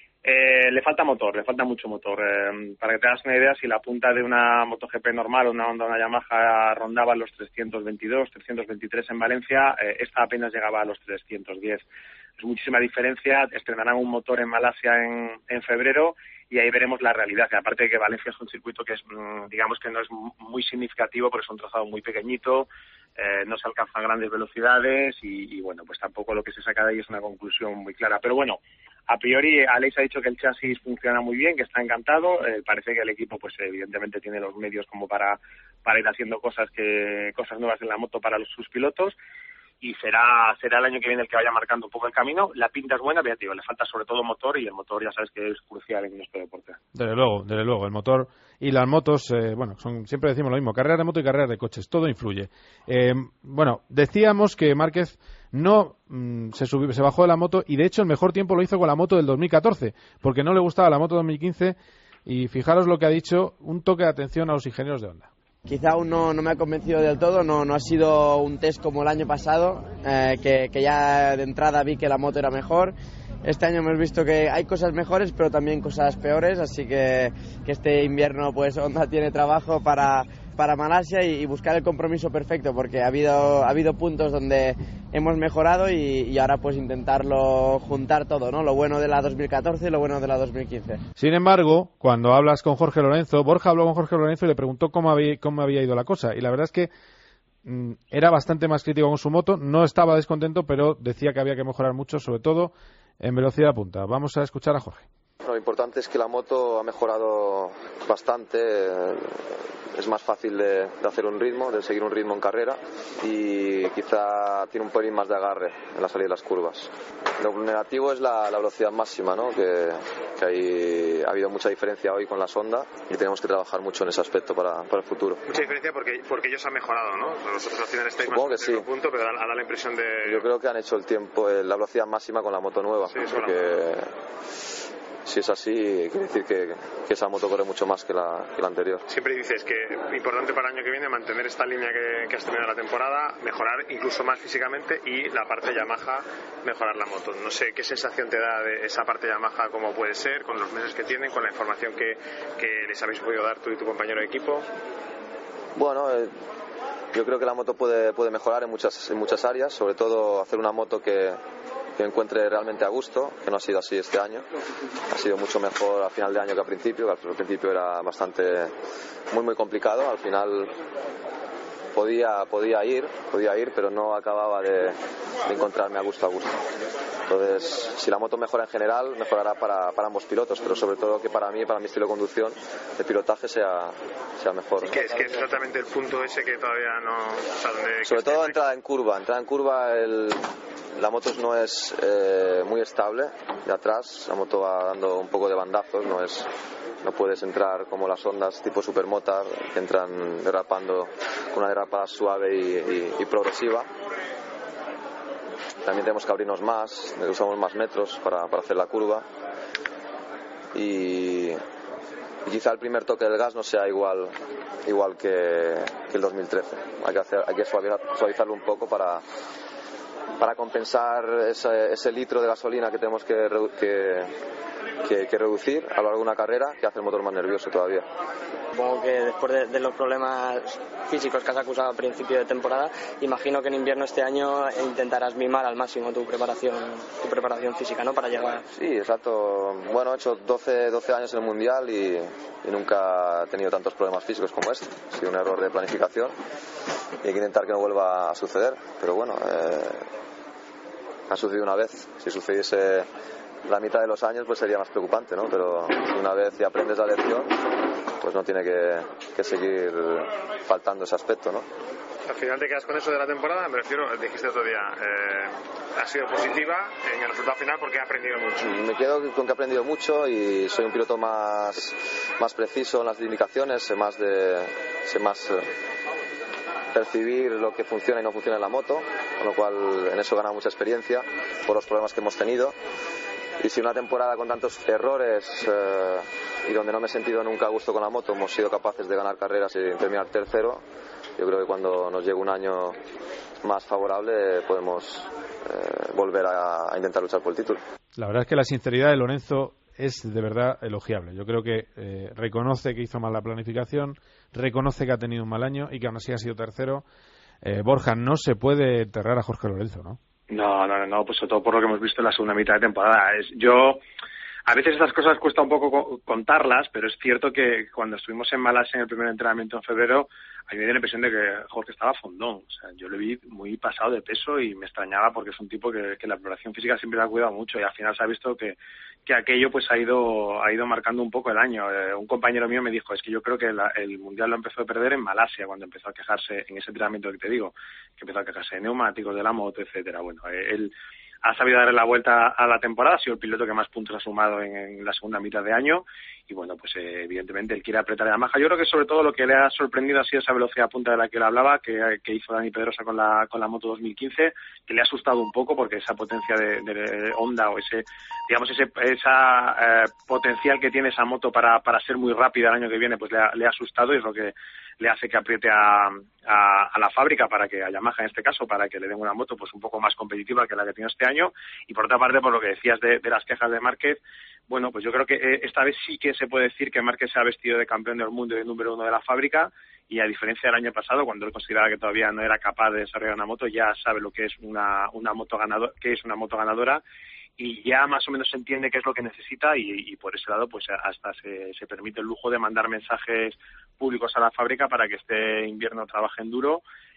Eh, le falta motor, le falta mucho motor. Eh, para que te hagas una idea, si la punta de una MotoGP normal o una Honda, una Yamaha rondaba los trescientos veintidós, trescientos veintitrés en Valencia, eh, esta apenas llegaba a los trescientos diez. Es muchísima diferencia. Estrenarán un motor en Malasia en, en febrero y ahí veremos la realidad, que aparte de que Valencia es un circuito que es, digamos que no es muy significativo porque es un trazado muy pequeñito, eh, no se alcanzan grandes velocidades y, y bueno, pues tampoco lo que se saca de ahí es una conclusión muy clara. Pero bueno, a priori Aleix ha dicho que el chasis funciona muy bien, que está encantado. Eh, parece que el equipo pues evidentemente tiene los medios como para para ir haciendo cosas que cosas nuevas en la moto para los, sus pilotos y será será el año que viene el que vaya marcando un poco el camino. La pinta es buena, pero ya te digo, le falta sobre todo motor y el motor ya sabes que es crucial en nuestro deporte. Desde luego, desde luego, el motor y las motos, eh, bueno, son siempre decimos lo mismo, carreras de moto y carreras de coches, todo influye. Eh, bueno, decíamos que Márquez no mmm, se subió, se bajó de la moto y de hecho el mejor tiempo lo hizo con la moto del dos mil catorce, porque no le gustaba la moto dos mil quince y fijaros lo que ha dicho, un toque de atención a los ingenieros de Honda. Quizá aún no, no me ha convencido del todo, no, no ha sido un test como el año pasado, eh, que, que ya de entrada vi que la moto era mejor. Este año hemos visto que hay cosas mejores, pero también cosas peores, así que, que este invierno pues Honda tiene trabajo para, para Malasia y, y buscar el compromiso perfecto, porque ha habido, ha habido puntos donde hemos mejorado y, y ahora pues intentarlo juntar todo, ¿no? Lo bueno de la dos mil catorce y lo bueno de la dos mil quince. Sin embargo, cuando hablas con Jorge Lorenzo, Borja habló con Jorge Lorenzo y le preguntó cómo había, cómo había ido la cosa, y la verdad es que mmm, era bastante más crítico con su moto, no estaba descontento, pero decía que había que mejorar mucho, sobre todo en velocidad punta. Vamos a escuchar a Jorge. lo importante es que la moto ha mejorado bastante. Es más fácil de, de hacer un ritmo, de seguir un ritmo en carrera, y quizá tiene un pelín más de agarre en la salida de las curvas. Lo negativo es la, la velocidad máxima, ¿no? que, que hay, ha habido mucha diferencia hoy con la Honda y tenemos que trabajar mucho en ese aspecto para, para el futuro. Mucha diferencia porque, porque ellos han mejorado, ¿no? Vosotros al final estáis Supongo más que en sí. punto, pero da, da la impresión de... Yo creo que han hecho el tiempo, la velocidad máxima con la moto nueva, sí, porque si es así, quiere decir que, que esa moto corre mucho más que la, que la anterior. Siempre dices que importante para el año que viene mantener esta línea que, que has tenido en la temporada, mejorar incluso más físicamente, y la parte Yamaha, mejorar la moto. No sé qué sensación te da de esa parte Yamaha, cómo puede ser, con los meses que tienen, con la información que, que les habéis podido dar tú y tu compañero de equipo. Bueno, eh, yo creo que la moto puede, puede mejorar en muchas, en muchas áreas, sobre todo hacer una moto que que encuentre realmente a gusto, que no ha sido así este año. Ha sido mucho mejor al final de año que al principio, que al principio era bastante muy muy complicado. Al final podía podía ir, podía ir, pero no acababa de, de encontrarme a gusto a gusto. Entonces, si la moto mejora en general, mejorará para, para ambos pilotos, pero sobre todo que para mí, para mi estilo de conducción, de pilotaje sea, sea mejor. ¿Y qué es, que es exactamente el punto ese que todavía no... O sea, donde, sobre todo entrada en curva. Entrada en curva, el, la moto no es eh, muy estable de atrás, la moto va dando un poco de bandazos, no es... No puedes entrar como las Hondas tipo Supermotar, que entran derrapando con una derrapada suave y, y, y progresiva. También tenemos que abrirnos más, usamos más metros para, para hacer la curva. Y, y quizá el primer toque del gas no sea igual, igual que, que el dos mil trece. Hay que, hacer, hay que suavizar, suavizarlo un poco para, para compensar ese, ese litro de gasolina que tenemos que, que Que, que reducir a lo largo de una carrera, que hace el motor más nervioso todavía. Supongo que después de, de los problemas físicos que has acusado a principio de temporada, imagino que en invierno este año intentarás mimar al máximo tu preparación tu preparación física, ¿no? Para llegar. Sí, exacto. Bueno, he hecho doce, doce años en el Mundial y, y nunca he tenido tantos problemas físicos como este. Ha sido un error de planificación y hay que intentar que no vuelva a suceder. Pero bueno, eh, ha sucedido una vez. Si sucediese la mitad de los años, pues sería más preocupante, ¿no? Pero si una vez ya aprendes la lección, pues no tiene que, que seguir faltando ese aspecto, ¿no? Al final te quedas con eso de la temporada, me refiero, dijiste otro día, eh, ha sido positiva en el resultado final porque he aprendido mucho. Me quedo con que he aprendido mucho y soy un piloto más, más preciso en las indicaciones, sé más de, sé más eh, percibir lo que funciona y no funciona en la moto, con lo cual en eso he ganado mucha experiencia por los problemas que hemos tenido. Y si una temporada con tantos errores eh, y donde no me he sentido nunca a gusto con la moto hemos sido capaces de ganar carreras y terminar tercero, yo creo que cuando nos llegue un año más favorable podemos eh, volver a, a intentar luchar por el título. La verdad es que la sinceridad de Lorenzo es de verdad elogiable. Yo creo que eh, reconoce que hizo mal la planificación, reconoce que ha tenido un mal año y que aún así ha sido tercero. Eh, Borja, no se puede enterrar a Jorge Lorenzo, ¿no? No, no, no, pues sobre todo por lo que hemos visto en la segunda mitad de temporada. Es, yo, a veces estas cosas cuesta un poco contarlas, pero es cierto que cuando estuvimos en Malasia en el primer entrenamiento en febrero, a mí me dio la impresión de que Jorge estaba fondón. O sea, yo le vi muy pasado de peso y me extrañaba porque es un tipo que, que la preparación física siempre le ha cuidado mucho y al final se ha visto que, que aquello pues ha ido ha ido marcando un poco el año. Eh, un compañero mío me dijo, es que yo creo que la, el Mundial lo empezó a perder en Malasia cuando empezó a quejarse, en ese entrenamiento que te digo, que empezó a quejarse de neumáticos, de la moto, etcétera. Bueno, eh, él ha sabido darle la vuelta a la temporada, ha sido el piloto que más puntos ha sumado en, en la segunda mitad de año y bueno, pues eh, evidentemente él quiere apretar a Yamaha. Yo creo que sobre todo lo que le ha sorprendido ha sido esa velocidad punta de la que él hablaba, que, que hizo Dani Pedrosa con la con la moto dos mil quince, que le ha asustado un poco porque esa potencia de, de Honda o ese, digamos, ese esa eh, potencial que tiene esa moto para para ser muy rápida el año que viene, pues le ha, le ha asustado y es lo que le hace que apriete a, a, a la fábrica para que, a Yamaha en este caso, para que le den una moto pues un poco más competitiva que la que tiene este año. Y por otra parte, por lo que decías de, de las quejas de Márquez, bueno, pues yo creo que eh, esta vez sí que se puede decir que Márquez se ha vestido de campeón del mundo y de número uno de la fábrica, y a diferencia del año pasado, cuando él consideraba que todavía no era capaz de desarrollar una moto, ya sabe lo que es una, una moto ganadora, que es una moto ganadora, y ya más o menos se entiende qué es lo que necesita y, y por ese lado pues hasta se, se permite el lujo de mandar mensajes públicos a la fábrica para que este invierno trabajen duro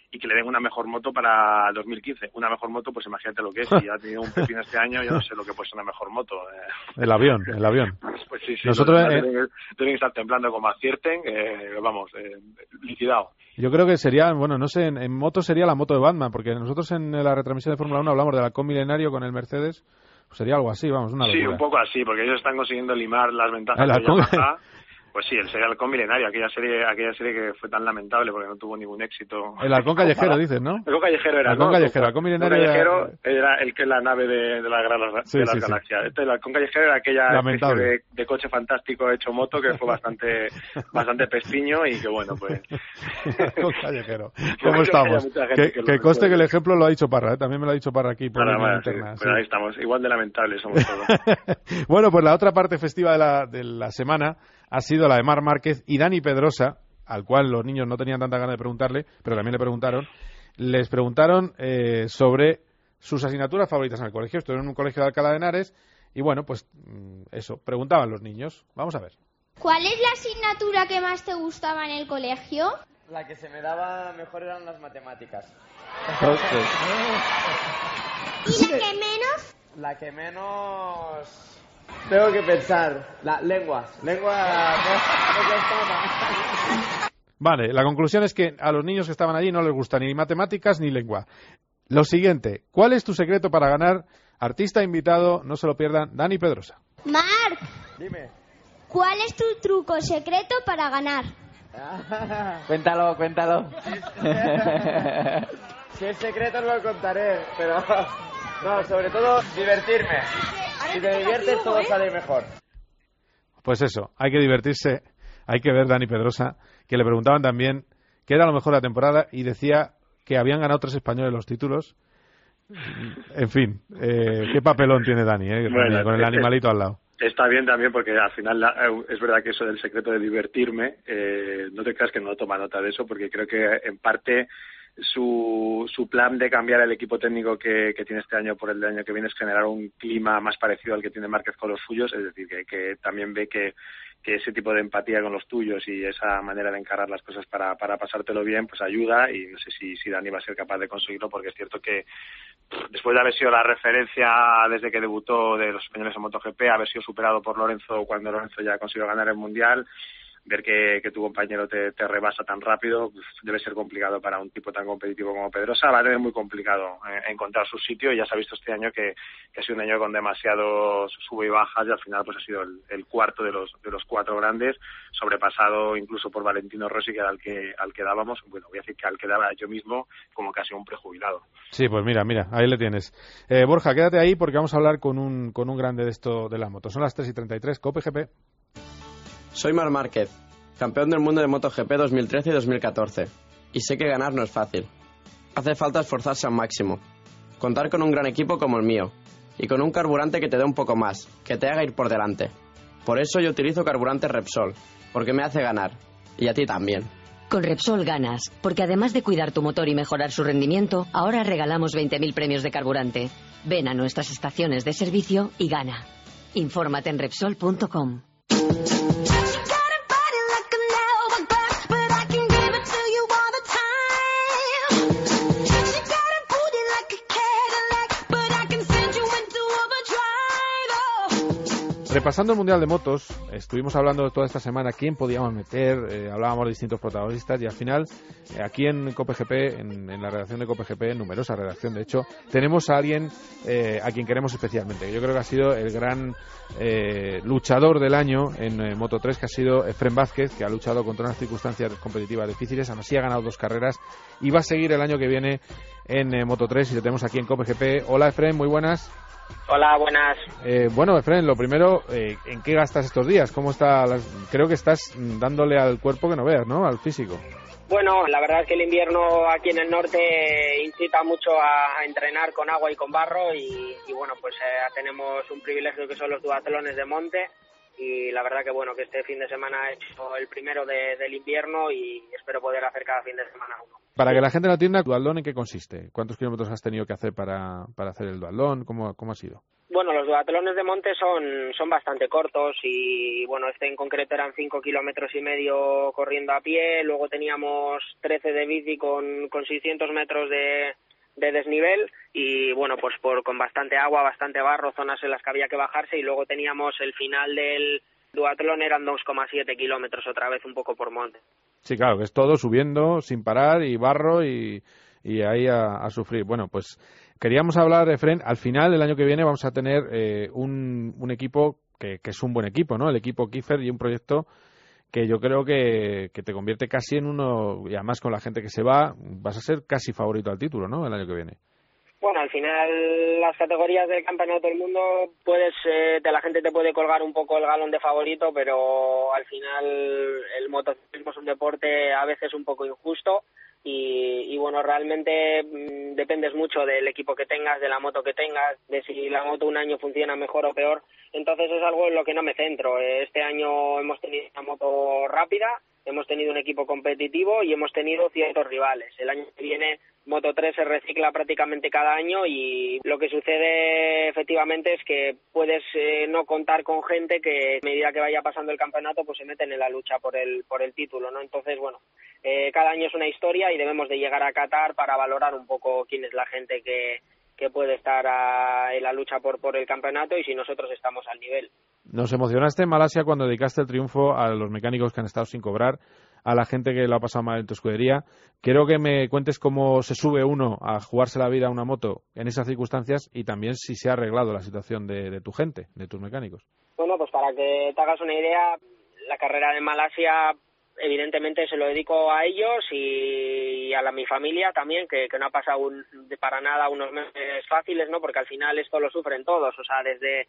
y que le den una mejor moto para dos mil quince. Una mejor moto, pues imagínate lo que es. Si ha tenido un pepino este año, yo no sé lo que puede ser una mejor moto. El avión, el avión. Pues sí, sí. Nosotros los eh, tienen, tienen que estar temblando como acierten, eh, vamos, eh, liquidado. Yo creo que sería, bueno, no sé, en, en moto sería la moto de Batman, porque nosotros en la retransmisión de Fórmula uno hablamos del halcón milenario con el Mercedes, pues sería algo así, vamos, una locura. Sí, un poco así, porque ellos están consiguiendo limar las ventajas el de halcón... Yamaha. Pues sí, el sería el halcón milenario, aquella serie aquella serie que fue tan lamentable porque no tuvo ningún éxito. El halcón callejero, dices, ¿no? El halcón callejero era, el halcón ¿no? callejero, el halcón milenario el callejero era... era el que es la nave de, de, la, de las, sí, de las sí, galaxias. Sí. Este, el halcón callejero era aquella lamentable. especie de, de coche fantástico hecho moto que fue bastante bastante pestiño y que bueno, pues... El halcón callejero. ¿Cómo estamos? Que, que, que conste que el ejemplo lo ha dicho Parra, ¿eh? También me lo ha dicho Parra aquí por Para, la para, interna. Sí, sí. Pues ahí estamos, igual de lamentables somos todos. Bueno, pues la otra parte festiva de la, de la semana ha sido la de Marc Márquez y Dani Pedrosa, al cual los niños no tenían tanta ganas de preguntarle, pero también le preguntaron. Les preguntaron eh, sobre sus asignaturas favoritas en el colegio. Estuvieron en un colegio de Alcalá de Henares y, bueno, pues eso, preguntaban los niños. Vamos a ver. ¿Cuál es la asignatura que más te gustaba en el colegio? La que se me daba mejor eran las matemáticas. ¿Y la que menos? La que menos... Tengo que pensar. La lengua. Lengua... Vale, la conclusión es que a los niños que estaban allí no les gusta ni matemáticas ni lengua. Lo siguiente, ¿cuál es tu secreto para ganar? Artista invitado, no se lo pierdan, Dani Pedrosa. Marc, dime. ¿Cuál es tu truco secreto para ganar? Cuéntalo, cuéntalo. Si es secreto lo contaré, pero... No, sobre todo divertirme. Si te diviertes todo sale mejor. Pues eso, hay que divertirse, hay que ver Dani Pedrosa, que le preguntaban también qué era lo mejor de la temporada y decía que habían ganado tres españoles los títulos. En fin, eh, qué papelón tiene Dani, eh, bueno, con el animalito al lado. Está bien también porque al final es verdad que eso del secreto de divertirme, eh, no te creas que no toma nota de eso porque creo que en parte su, su plan de cambiar el equipo técnico que, que tiene este año por el de año que viene es generar un clima más parecido al que tiene Márquez con los suyos, es decir, que, que también ve que, que ese tipo de empatía con los tuyos y esa manera de encarar las cosas para, para pasártelo bien, pues ayuda y no sé si, si Dani va a ser capaz de conseguirlo porque es cierto que después de haber sido la referencia desde que debutó de los españoles en MotoGP, haber sido superado por Lorenzo cuando Lorenzo ya consiguió ganar el Mundial, ver que, que tu compañero te, te rebasa tan rápido pues debe ser complicado para un tipo tan competitivo como Pedrosa. Va a tener muy complicado eh, encontrar su sitio y ya se ha visto este año que, que ha sido un año con demasiados sube y bajas y al final pues ha sido el, el cuarto de los de los cuatro grandes, sobrepasado incluso por Valentino Rossi, que era al que al que dábamos, bueno, voy a decir que al que daba yo mismo como casi un prejubilado. Sí, pues mira, mira, ahí le tienes. Eh, Borja, quédate ahí porque vamos a hablar con un con un grande de esto de la moto. Son las tres y treinta y tres, Cope G P. Soy Marc Márquez, campeón del mundo de MotoGP dos mil trece y dos mil catorce, y sé que ganar no es fácil. Hace falta esforzarse al máximo, contar con un gran equipo como el mío, y con un carburante que te dé un poco más, que te haga ir por delante. Por eso yo utilizo carburante Repsol, porque me hace ganar, y a ti también. Con Repsol ganas, porque además de cuidar tu motor y mejorar su rendimiento, ahora regalamos veinte mil premios de carburante. Ven a nuestras estaciones de servicio y gana. Infórmate en Repsol punto com. Repasando el Mundial de Motos, estuvimos hablando toda esta semana quién podíamos meter, eh, hablábamos de distintos protagonistas y al final, eh, aquí en COPEGP, en, en la redacción de COPEGP, en numerosa redacción de hecho, tenemos a alguien eh, a quien queremos especialmente, que yo creo que ha sido el gran eh, luchador del año en eh, Moto tres, que ha sido Efrén Vázquez, que ha luchado contra unas circunstancias competitivas difíciles, aún así ha ganado dos carreras y va a seguir el año que viene en eh, Moto tres y lo tenemos aquí en COPEGP. Hola Efrén, muy buenas. Hola, buenas. Eh, bueno, Efrén, lo primero, eh, ¿en qué gastas estos días? ¿Cómo está? Las... Creo que estás dándole al cuerpo que no veas, ¿no? Al físico. Bueno, la verdad es que el invierno aquí en el norte incita mucho a entrenar con agua y con barro y, y bueno, pues eh, tenemos un privilegio que son los duatlones de monte y la verdad que bueno, que este fin de semana he hecho el primero de, del invierno y espero poder hacer cada fin de semana uno. Para que la gente no entienda, ¿duatlón en qué consiste? ¿Cuántos kilómetros has tenido que hacer para, para hacer el duatlón? ¿Cómo, cómo ha sido? Bueno, los duatlones de monte son, son bastante cortos y, bueno, este en concreto eran cinco kilómetros y medio corriendo a pie, luego teníamos trece de bici con, con seiscientos metros de, de desnivel y, bueno, pues por con bastante agua, bastante barro, zonas en las que había que bajarse y luego teníamos el final del duatlón, eran dos coma siete kilómetros otra vez, un poco por monte. Sí, claro, que es todo subiendo sin parar y barro y, y ahí a, a sufrir. Bueno, pues queríamos hablar, Efren, al final del año que viene vamos a tener eh, un, un equipo que, que es un buen equipo, ¿no? El equipo Kiefer y un proyecto que yo creo que, que te convierte casi en uno, y además con la gente que se va, vas a ser casi favorito al título, ¿no? El año que viene. Bueno, al final las categorías del Campeonato del Mundo, puedes, eh, de la gente te puede colgar un poco el galón de favorito, pero al final el motociclismo es un deporte a veces un poco injusto y, y bueno, realmente mmm, dependes mucho del equipo que tengas, de la moto que tengas, de si la moto un año funciona mejor o peor, entonces es algo en lo que no me centro. Este año hemos tenido una moto rápida, hemos tenido un equipo competitivo y hemos tenido ciertos rivales. El año que viene Moto tres se recicla prácticamente cada año y lo que sucede efectivamente es que puedes eh, no contar con gente que a medida que vaya pasando el campeonato pues se meten en la lucha por el por el título, ¿no? Entonces, bueno, eh, cada año es una historia y debemos de llegar a Qatar para valorar un poco quién es la gente que, que puede estar a, en la lucha por, por el campeonato y si nosotros estamos al nivel. Nos emocionaste en Malasia cuando dedicaste el triunfo a los mecánicos que han estado sin cobrar, a la gente que lo ha pasado mal en tu escudería. Quiero que me cuentes cómo se sube uno a jugarse la vida a una moto en esas circunstancias y también si se ha arreglado la situación de, de tu gente, de tus mecánicos. Bueno, pues para que te hagas una idea, la carrera de Malasia evidentemente se lo dedico a ellos y a la, mi familia también, que, que no ha pasado un, de para nada unos meses fáciles, ¿no? Porque al final esto lo sufren todos, o sea, desde,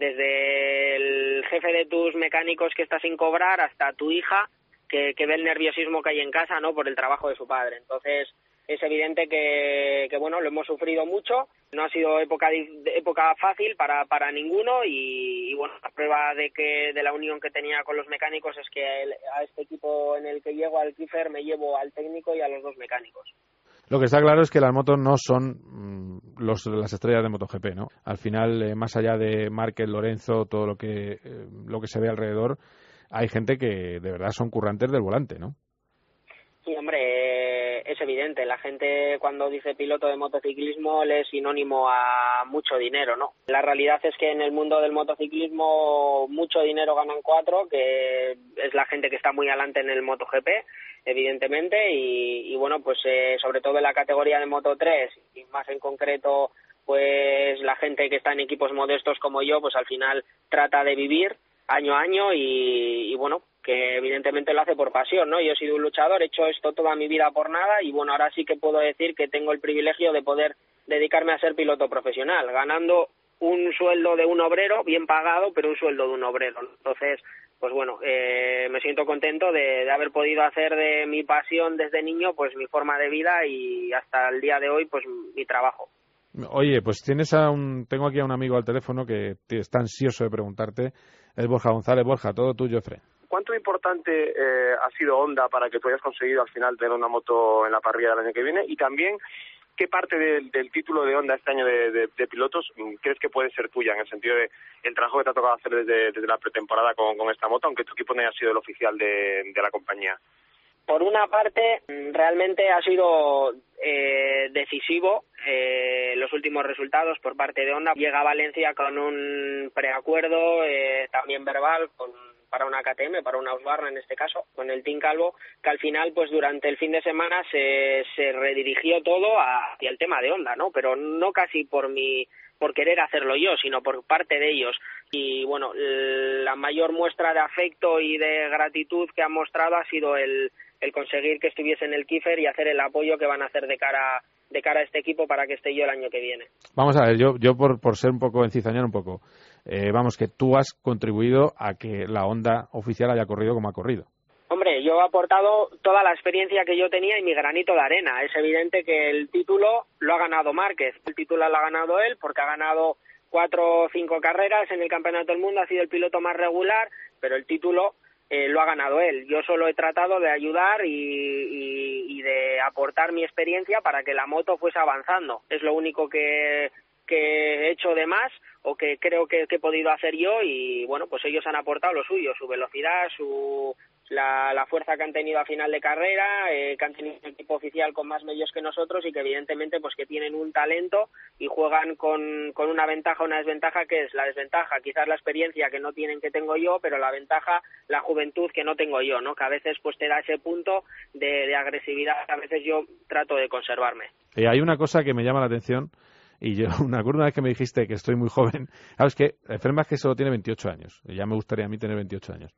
desde el jefe de tus mecánicos que está sin cobrar hasta tu hija, Que, que ve el nerviosismo que hay en casa, ¿no? Por el trabajo de su padre. Entonces, es evidente que, que bueno, lo hemos sufrido mucho. No ha sido época época fácil para para ninguno y, y bueno, la prueba de que de la unión que tenía con los mecánicos es que el, a este equipo en el que llego, al Kiefer, me llevo al técnico y a los dos mecánicos. Lo que está claro es que las motos no son mmm, los, las estrellas de MotoGP, ¿no? Al final, eh, más allá de Márquez, Lorenzo, todo lo que eh, lo que se ve alrededor, hay gente que de verdad son currantes del volante, ¿no? Sí, hombre, eh, es evidente. La gente cuando dice piloto de motociclismo le es sinónimo a mucho dinero, ¿no? La realidad es que en el mundo del motociclismo mucho dinero ganan cuatro, que es la gente que está muy adelante en el MotoGP, evidentemente, y, y bueno, pues eh, sobre todo en la categoría de Moto tres, y más en concreto, pues la gente que está en equipos modestos como yo, pues al final trata de vivir año a año y, y bueno, que evidentemente lo hace por pasión, ¿no? Yo he sido un luchador, he hecho esto toda mi vida por nada y bueno, ahora sí que puedo decir que tengo el privilegio de poder dedicarme a ser piloto profesional, ganando un sueldo de un obrero, bien pagado, pero un sueldo de un obrero. Entonces, pues bueno, eh, me siento contento de, de haber podido hacer de mi pasión desde niño, pues mi forma de vida y hasta el día de hoy, pues mi trabajo. Oye, pues tienes a un, tengo aquí a un amigo al teléfono que está ansioso de preguntarte. Es Borja González. Borja, todo tuyo, Efren. ¿Cuánto importante eh, ha sido Honda para que tú hayas conseguido al final tener una moto en la parrilla del año que viene? Y también, ¿qué parte del, del título de Honda este año de, de, de pilotos crees que puede ser tuya? En el sentido de el trabajo que te ha tocado hacer desde, desde la pretemporada con, con esta moto, aunque tu equipo no haya sido el oficial de, de la compañía. Por una parte, realmente ha sido eh, decisivo eh, los últimos resultados por parte de Honda. Llega a Valencia con un preacuerdo, eh, también verbal, con, para una K T M, para una Husqvarna en este caso, con el Team Calvo, que al final, pues durante el fin de semana se, se redirigió todo hacia el tema de Honda, ¿no? Pero no casi por mi por querer hacerlo yo, sino por parte de ellos. Y bueno, la mayor muestra de afecto y de gratitud que han mostrado ha sido el el conseguir que estuviese en el Kiefer y hacer el apoyo que van a hacer de cara de cara a este equipo para que esté yo el año que viene. Vamos a ver, yo yo por, por ser un poco, encizañar un poco, eh, vamos, que tú has contribuido a que la Honda oficial haya corrido como ha corrido. Hombre, yo he aportado toda la experiencia que yo tenía y mi granito de arena. Es evidente que el título lo ha ganado Márquez, el título lo ha ganado él porque ha ganado cuatro o cinco carreras en el Campeonato del Mundo, ha sido el piloto más regular, pero el título Eh, lo ha ganado él. Yo solo he tratado de ayudar y, y, y de aportar mi experiencia para que la moto fuese avanzando. Es lo único que, que he hecho de más o que creo que, que he podido hacer yo, y bueno, pues ellos han aportado lo suyo, su velocidad, su la, la fuerza que han tenido a final de carrera, eh, que han tenido un equipo oficial con más medios que nosotros y que evidentemente pues que tienen un talento y juegan con, con una ventaja, una desventaja, que es la desventaja, quizás la experiencia que no tienen que tengo yo, pero la ventaja, la juventud que no tengo yo, ¿no? Que a veces pues te da ese punto de, de agresividad, a veces yo trato de conservarme. Eh, hay una cosa que me llama la atención, y yo me acuerdo una vez que me dijiste que estoy muy joven. Sabes que Efrén Vázquez solo tiene veintiocho años, y ya me gustaría a mí tener veintiocho años.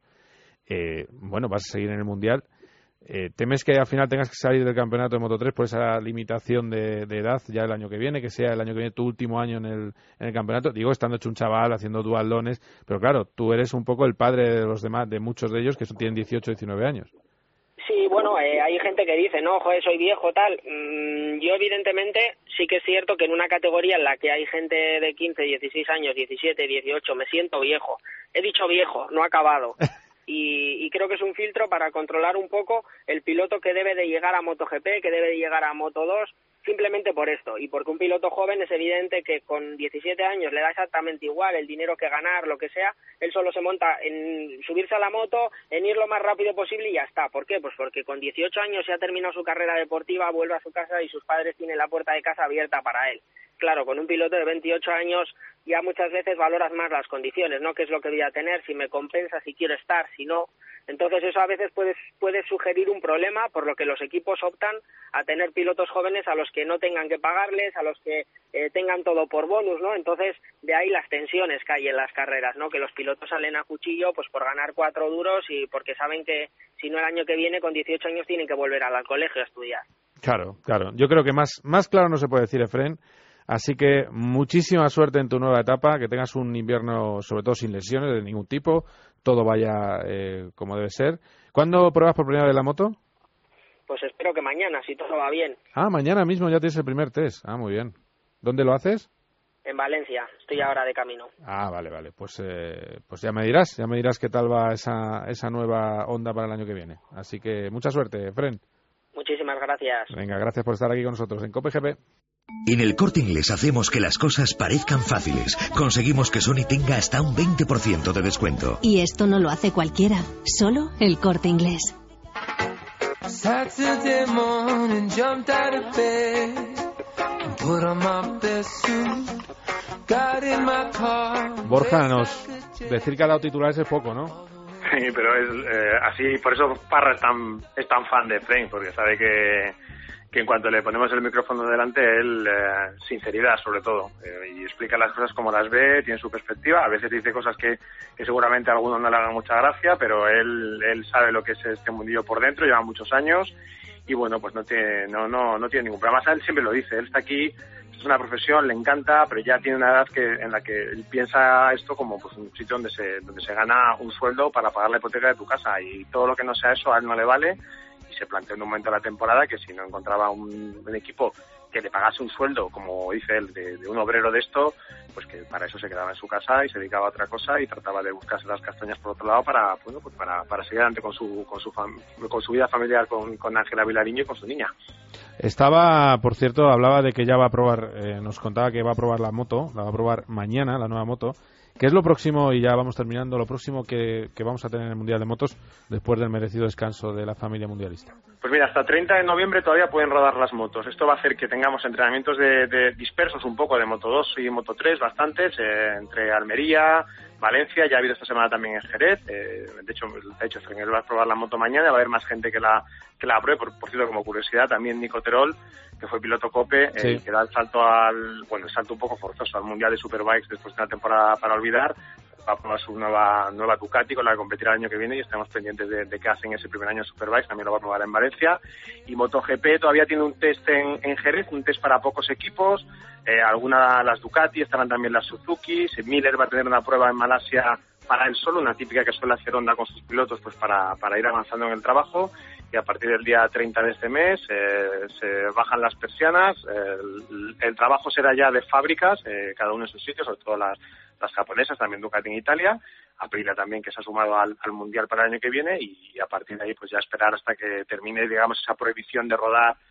Eh, bueno, vas a seguir en el Mundial. Eh, ¿Temes que al final tengas que salir del campeonato de Moto tres por esa limitación de, de edad ya el año que viene, que sea el año que viene tu último año en el, en el campeonato? Digo, estando hecho un chaval, haciendo duatlones, pero claro, tú eres un poco el padre de los demás, de muchos de ellos que tienen dieciocho, diecinueve años. Sí, bueno, eh, hay gente que dice, no, joder, soy viejo, tal. Mm, yo, evidentemente, sí que es cierto que en una categoría en la que hay gente de quince, dieciséis años, diecisiete, dieciocho, me siento viejo. He dicho viejo, no acabado. Y, y creo que es un filtro para controlar un poco el piloto que debe de llegar a MotoGP, que debe de llegar a Moto dos, simplemente por esto. Y porque un piloto joven es evidente que con diecisiete años le da exactamente igual el dinero que ganar, lo que sea. Él solo se monta en subirse a la moto, en ir lo más rápido posible y ya está. ¿Por qué? Pues porque con dieciocho años ya ha terminado su carrera deportiva, vuelve a su casa y sus padres tienen la puerta de casa abierta para él. Claro, con un piloto de veintiocho años ya muchas veces valoras más las condiciones, ¿no? ¿Qué es lo que voy a tener? Si me compensa, si quiero estar, si no. Entonces eso a veces puede, puede sugerir un problema, por lo que los equipos optan a tener pilotos jóvenes a los que no tengan que pagarles, a los que eh, tengan todo por bonus, ¿no? Entonces de ahí las tensiones que hay en las carreras, ¿no? Que los pilotos salen a cuchillo pues por ganar cuatro duros y porque saben que si no el año que viene con dieciocho años tienen que volver al, al colegio a estudiar. Claro, claro. Yo creo que más, más claro no se puede decir, Efrén. Así que muchísima suerte en tu nueva etapa, que tengas un invierno sobre todo sin lesiones de ningún tipo, todo vaya eh, como debe ser. ¿Cuándo pruebas por primera vez la moto? Pues espero que mañana, si todo va bien. Ah, mañana mismo ya tienes el primer test. Ah, muy bien. ¿Dónde lo haces? En Valencia, estoy ahora de camino. Ah, vale, vale. Pues eh, pues ya me dirás, ya me dirás qué tal va esa, esa nueva onda para el año que viene. Así que mucha suerte, Efrén. Muchísimas gracias. Venga, gracias por estar aquí con nosotros en COPE-G P. En el Corte Inglés hacemos que las cosas parezcan fáciles. Conseguimos que Sony tenga hasta un veinte por ciento de descuento. Y esto no lo hace cualquiera, solo el Corte Inglés. Borja, nos decir que ha dado titulares es poco, ¿no? Sí, pero es eh, así, por eso Parra es tan, es tan fan de Efrén, porque sabe que que en cuanto le ponemos el micrófono delante, él, eh, sinceridad sobre todo, eh, y explica las cosas como las ve, tiene su perspectiva, a veces dice cosas que, que seguramente a algunos no le hagan mucha gracia, pero él, él sabe lo que es este mundillo por dentro, lleva muchos años, y bueno, pues no tiene, no, no, no tiene ningún problema. Además, él siempre lo dice, él está aquí, es una profesión, le encanta, pero ya tiene una edad que, en la que él piensa esto como pues un sitio donde se, donde se gana un sueldo para pagar la hipoteca de tu casa, y todo lo que no sea eso a él no le vale. Se planteó en un momento de la temporada que si no encontraba un, un equipo que le pagase un sueldo, como dice él, de, de un obrero de esto, pues que para eso se quedaba en su casa y se dedicaba a otra cosa y trataba de buscarse las castañas por otro lado para, bueno, pues para, para seguir adelante con su, con su, fam, con su vida familiar con, con Ángela Vilariño y con su niña. Estaba, por cierto, hablaba de que ya va a probar, eh, nos contaba que va a probar la moto, la va a probar mañana, la nueva moto. ¿Qué es lo próximo, y ya vamos terminando, lo próximo que, que vamos a tener en el Mundial de Motos después del merecido descanso de la familia mundialista? Pues mira, hasta treinta de noviembre todavía pueden rodar las motos. Esto va a hacer que tengamos entrenamientos de, de dispersos un poco de Moto dos y Moto tres, bastantes, eh, entre Almería, Valencia, ya ha habido esta semana también en Jerez. Eh, de hecho, de hecho, Frenel va a probar la moto mañana, va a haber más gente que la que la apruebe. Por, por cierto, como curiosidad, también Nico Terol, que fue piloto COPE, sí. eh, que da el salto al, bueno, el salto un poco forzoso al Mundial de Superbikes después de una temporada para olvidar. Va a probar su nueva nueva Ducati con la que competirá el año que viene y estamos pendientes de, de qué hacen ese primer año en Superbikes, también lo va a probar en Valencia. Y MotoGP todavía tiene un test en, en Jerez, un test para pocos equipos, eh, algunas las Ducati, estarán también las Suzuki, Miller va a tener una prueba en Malasia para él solo, una típica que suele hacer Honda con sus pilotos pues para, para ir avanzando en el trabajo, y a partir del día treinta de este mes eh, se bajan las persianas, eh, el, el trabajo será ya de fábricas, eh, cada uno en sus sitios, sobre todo las las japonesas, también Ducati en Italia, Aprilia también, que se ha sumado al, al Mundial para el año que viene, y a partir de ahí pues ya esperar hasta que termine, digamos, esa prohibición de rodar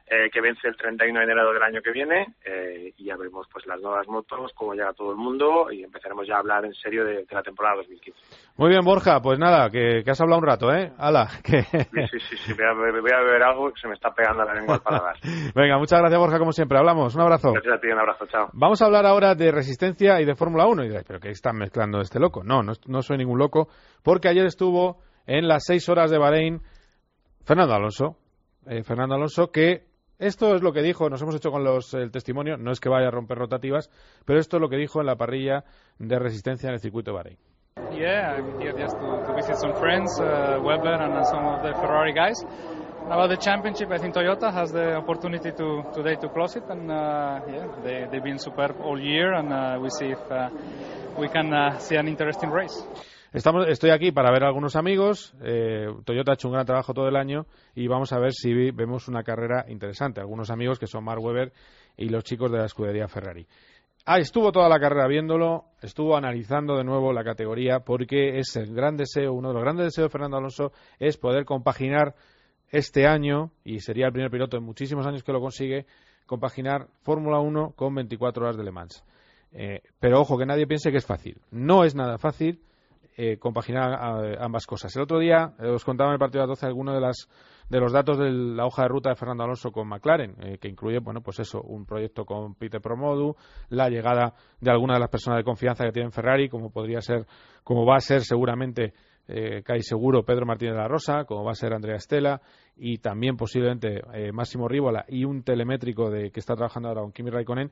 eh, que vence el treinta y uno de enero del año que viene, eh, y ya veremos pues las nuevas motos, cómo llega todo el mundo, y empezaremos ya a hablar en serio de, de la temporada dos mil quince. Muy bien, Borja, pues nada, que, que has hablado un rato, ¿eh? Hala, que... Sí, sí, sí, sí. Voy, a, voy a beber algo que se me está pegando a la lengua al paladar. Venga, muchas gracias, Borja, como siempre. Hablamos, un abrazo. Gracias a ti, un abrazo, chao. Vamos a hablar ahora de resistencia y de Fórmula uno. Y diréis, ¿pero qué está mezclando este loco? No, no, no soy ningún loco, porque ayer estuvo en las seis horas de Bahrein Fernando Alonso. Eh, Fernando Alonso, que esto es lo que dijo, nos hemos hecho con los, el testimonio, no es que vaya a romper rotativas, pero esto es lo que dijo en la parrilla de resistencia en el circuito de Bahrein. Yeah, I'm here just to, to visit some friends, uh, Webber and uh, some of the Ferrari guys. About the championship, I think Toyota has the opportunity to today to close it, and uh, yeah, they they've been superb all year, and uh, we see if uh, we can uh, see an interesting race. Estamos, estoy aquí para ver a algunos amigos. Eh, Toyota ha hecho un gran trabajo todo el año y vamos a ver si vemos una carrera interesante. Algunos amigos que son Mark Webber y los chicos de la escudería Ferrari. Ah, estuvo toda la carrera viéndolo, estuvo analizando de nuevo la categoría, porque es el gran deseo, uno de los grandes deseos de Fernando Alonso es poder compaginar este año, y sería el primer piloto en muchísimos años que lo consigue, compaginar Fórmula uno con veinticuatro horas de Le Mans. Eh, pero ojo, que nadie piense que es fácil. No es nada fácil eh, compaginar a, a ambas cosas. El otro día eh, os contaba en el partido de las doce algunos de las de los datos de la hoja de ruta de Fernando Alonso con McLaren, eh, que incluye, bueno, pues eso, un proyecto con Peter Promodu, la llegada de algunas de las personas de confianza que tienen Ferrari, como podría ser, como va a ser seguramente, eh, casi seguro, Pedro Martínez de la Rosa, como va a ser Andrea Stella, y también posiblemente eh, Máximo Rívola, y un telemétrico de que está trabajando ahora con Kimi Raikkonen.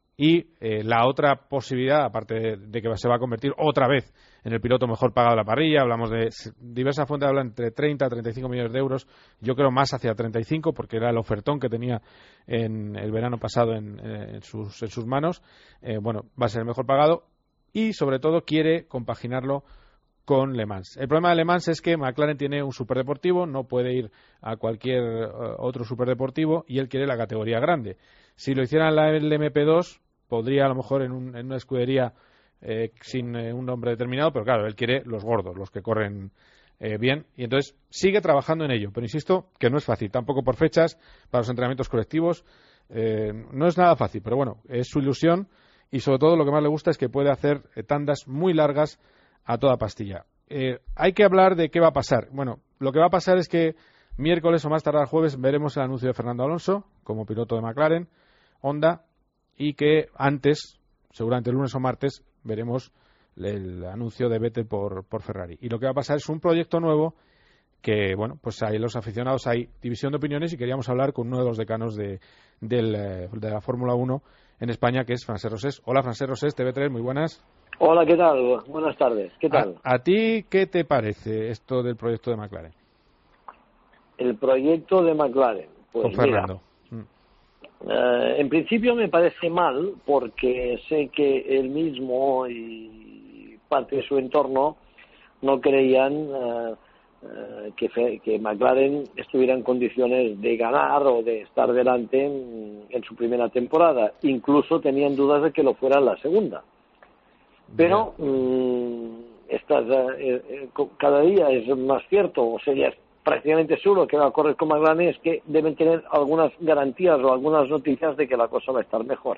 Y eh, la otra posibilidad, aparte de, de que se va a convertir otra vez en el piloto mejor pagado de la parrilla, hablamos de diversas fuentes, hablan entre treinta a treinta y cinco millones de euros, yo creo más hacia treinta y cinco, porque era el ofertón que tenía en el verano pasado en, en, sus, en sus manos. Eh, bueno, va a ser el mejor pagado y sobre todo quiere compaginarlo con Le Mans. El problema de Le Mans es que McLaren tiene un superdeportivo, no puede ir a cualquier uh, otro superdeportivo, y él quiere la categoría grande. Si lo hiciera en la L M P dos, podría a lo mejor en, un, en una escudería eh, sin eh, un nombre determinado, pero claro, él quiere los gordos, los que corren eh, bien, y entonces sigue trabajando en ello, pero insisto que no es fácil, tampoco por fechas, para los entrenamientos colectivos, eh, no es nada fácil, pero bueno, es su ilusión, y sobre todo lo que más le gusta es que puede hacer eh, tandas muy largas a toda pastilla. Eh, hay que hablar de qué va a pasar. Bueno, lo que va a pasar es que miércoles o más tardar jueves veremos el anuncio de Fernando Alonso como piloto de McLaren, Honda, y que antes, seguramente el lunes o martes, veremos el anuncio de Vettel por, por Ferrari. Y lo que va a pasar es un proyecto nuevo que, bueno, pues hay los aficionados, hay división de opiniones, y queríamos hablar con uno de los decanos de, del, de la Fórmula uno en España, que es Francesc Rosés. Hola, Francesc Rosés, T V tres, muy buenas. Hola, ¿qué tal? Buenas tardes, ¿qué tal? ¿A, a ti qué te parece esto del proyecto de McLaren? El proyecto de McLaren, pues con Fernando. Mira, Uh, en principio me parece mal, porque sé que él mismo y parte de su entorno no creían uh, uh, que, fe, que McLaren estuviera en condiciones de ganar o de estar delante en, en su primera temporada. Incluso tenían dudas de que lo fuera en la segunda. Pero um, estas, uh, eh, cada día es más cierto, o sería prácticamente seguro que va a correr con McLaren, es que deben tener algunas garantías o algunas noticias de que la cosa va a estar mejor.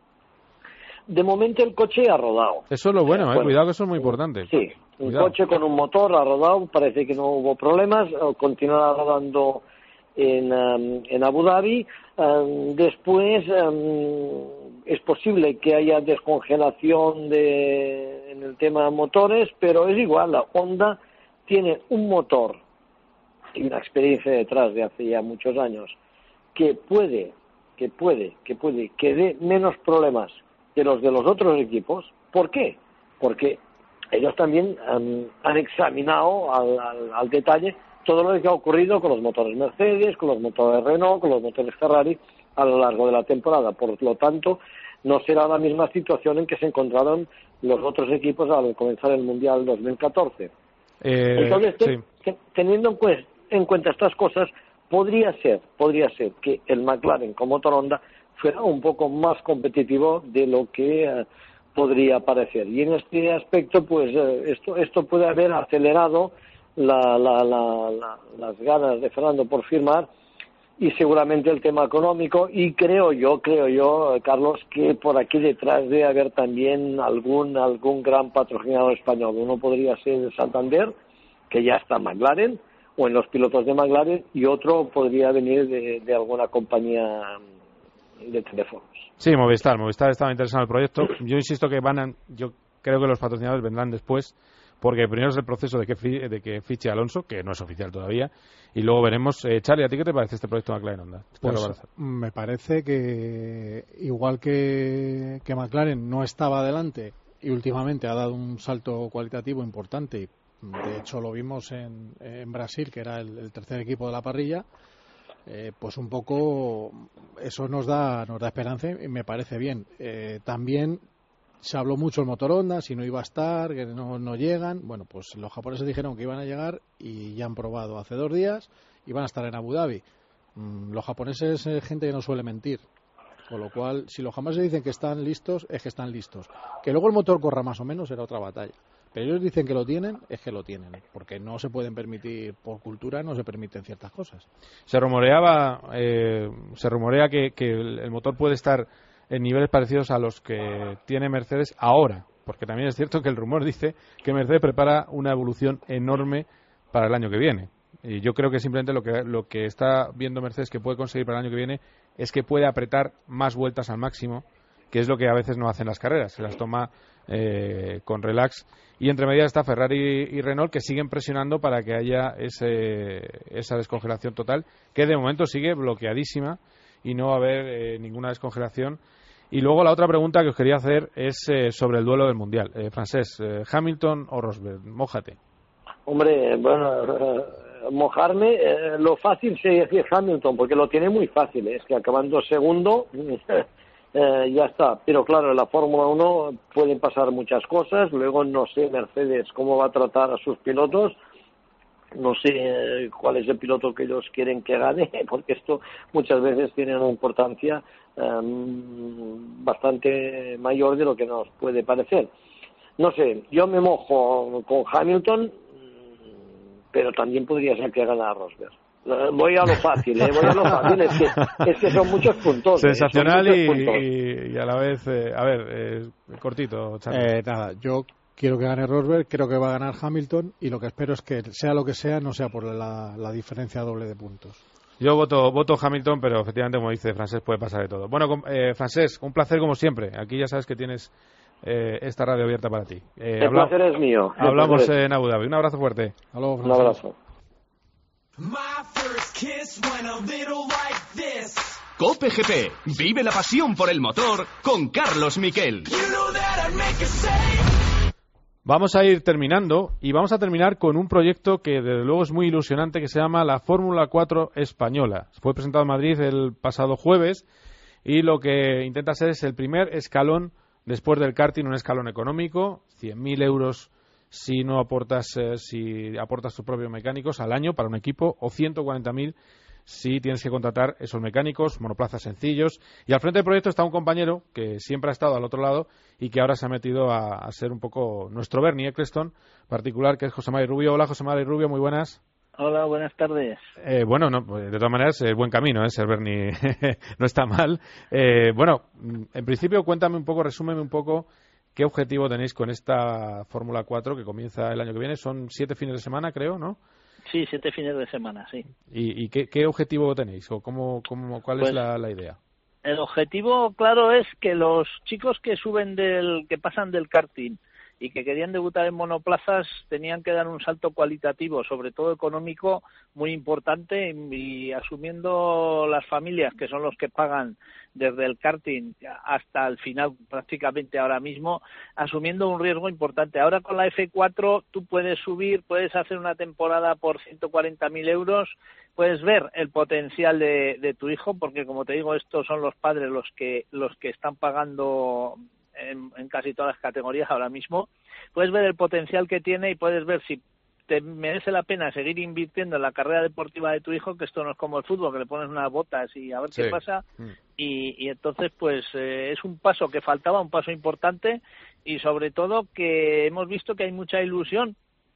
De momento el coche ha rodado. Eso es lo bueno, eh, bueno cuidado, que eso es muy importante. Sí, un cuidado. Coche con un motor ha rodado, parece que no hubo problemas, continuará rodando en, um, en Abu Dhabi. Um, después um, es posible que haya descongelación de, en el tema motores, pero es igual, la Honda tiene un motor y una experiencia detrás de hace ya muchos años que puede, que puede, que puede, que dé menos problemas que los de los otros equipos. ¿Por qué? Porque ellos también han, han examinado al, al, al detalle todo lo que ha ocurrido con los motores Mercedes, con los motores Renault, con los motores Ferrari a lo largo de la temporada. Por lo tanto, no será la misma situación en que se encontraron los otros equipos al comenzar el Mundial dos mil catorce. Eh, Entonces, sí. te, teniendo en cuenta en cuenta estas cosas, podría ser, podría ser que el McLaren con motor Honda fuera un poco más competitivo de lo que eh, podría parecer. Y en este aspecto, pues eh, esto esto puede haber acelerado la, la, la, la, las ganas de Fernando por firmar, y seguramente el tema económico, y creo yo, creo yo, Carlos, que por aquí detrás debe haber también algún algún gran patrocinador español. Uno podría ser el Santander, que ya está en McLaren, o en los pilotos de McLaren, y otro podría venir de, de alguna compañía de teléfonos. Sí, Movistar, Movistar estaba interesado en el proyecto. Yo insisto que van a, yo creo que los patrocinadores vendrán después, porque primero es el proceso de que, fi, de que fiche Alonso, que no es oficial todavía, y luego veremos. Eh, Charlie, ¿a ti qué te parece este proyecto de McLaren Honda? Pues me parece que igual que, que McLaren no estaba adelante y últimamente ha dado un salto cualitativo importante, y de hecho lo vimos en, en Brasil, que era el, el tercer equipo de la parrilla, eh, pues un poco eso nos da, nos da esperanza y me parece bien. Eh, también se habló mucho el motor Honda, si no iba a estar, que no, no llegan. Bueno, pues los japoneses dijeron que iban a llegar y ya han probado hace dos días y van a estar en Abu Dhabi. Mm, los japoneses es gente que no suele mentir, con lo cual, si los japoneses dicen que están listos, es que están listos. Que luego el motor corra más o menos era otra batalla. Pero ellos dicen que lo tienen, es que lo tienen, porque no se pueden permitir, por cultura no se permiten ciertas cosas. Se rumoreaba, eh, se rumorea que, que el, el motor puede estar en niveles parecidos a los que tiene Mercedes ahora, porque también es cierto que el rumor dice que Mercedes prepara una evolución enorme para el año que viene. Y yo creo que simplemente lo que lo que está viendo Mercedes que puede conseguir para el año que viene es que puede apretar más vueltas al máximo, que es lo que a veces no hacen las carreras, se las toma eh, con relax. Y entre medias está Ferrari y Renault, que siguen presionando para que haya ese, esa descongelación total, que de momento sigue bloqueadísima y no va a haber eh, ninguna descongelación. Y luego la otra pregunta que os quería hacer es eh, sobre el duelo del Mundial. Eh, Francés, eh, ¿Hamilton o Rosberg? Mójate. Hombre, bueno, eh, mojarme, eh, lo fácil sería decir Hamilton, porque lo tiene muy fácil, ¿eh? Es que acabando segundo eh, ya está. Pero claro, en la Fórmula uno pueden pasar muchas cosas. Luego no sé Mercedes cómo va a tratar a sus pilotos. No sé eh, cuál es el piloto que ellos quieren que gane, porque esto muchas veces tiene una importancia um, bastante mayor de lo que nos puede parecer. No sé, yo me mojo con Hamilton, pero también podría ser que gane a Rosberg. Voy a lo fácil, ¿eh? Voy a lo fácil, es que, es que son muchos puntos. Sensacional ¿eh? Son y, muchos puntos. y, y a la vez, eh, a ver, eh, cortito, Charlie. Eh, nada, yo quiero que gane Rosberg, creo que va a ganar Hamilton y lo que espero es que sea lo que sea, no sea por la, la diferencia doble de puntos. Yo voto voto Hamilton, pero efectivamente, como dice Francés, puede pasar de todo. Bueno, eh, Francés, un placer como siempre. Aquí ya sabes que tienes eh, esta radio abierta para ti. Eh, El habla, placer es mío. El hablamos placer es... en Abu Dhabi. Un abrazo fuerte. Hasta luego, Un abrazo. Cope G P. Vive la pasión por el motor con Carlos Miquel. Vamos a ir terminando y vamos a terminar con un proyecto que desde luego es muy ilusionante, que se llama la Fórmula cuatro Española. Fue presentado en Madrid el pasado jueves y lo que intenta ser es el primer escalón después del karting, un escalón económico, cien mil euros si no aportas eh, si aportas tus propios mecánicos al año para un equipo, o ciento cuarenta mil si tienes que contratar esos mecánicos, monoplazas sencillos. Y al frente del proyecto está un compañero que siempre ha estado al otro lado y que ahora se ha metido a, a ser un poco nuestro Bernie Eccleston particular, que es José Mari Rubio. Hola, José Mari Rubio, muy buenas. Hola, buenas tardes. Eh, bueno, no, de todas maneras, es buen camino, ¿eh? Ser Bernie no está mal. Eh, bueno, en principio, cuéntame un poco, resúmeme un poco qué objetivo tenéis con esta Fórmula cuatro que comienza el año que viene. Son siete fines de semana, creo, ¿no? Sí, siete fines de semana, sí. ¿Y, y qué, qué objetivo tenéis? ¿O cómo, cómo, cuál pues, es la, la idea? El objetivo, claro, es que los chicos que suben del, que pasan del karting y que querían debutar en monoplazas tenían que dar un salto cualitativo, sobre todo económico, muy importante, y, y asumiendo las familias, que son los que pagan desde el karting hasta el final, prácticamente ahora mismo, asumiendo un riesgo importante. Ahora con la F cuatro tú puedes subir, puedes hacer una temporada por ciento cuarenta mil euros, puedes ver el potencial de, de tu hijo, porque como te digo, estos son los padres los que los que están pagando En, en casi todas las categorías ahora mismo. Puedes ver el potencial que tiene y puedes ver si te merece la pena seguir invirtiendo en la carrera deportiva de tu hijo, que esto no es como el fútbol, que le pones unas botas y a ver sí. qué pasa. Mm. Y, y entonces, pues eh, es un paso que faltaba, un paso importante, y sobre todo que hemos visto que hay mucha ilusión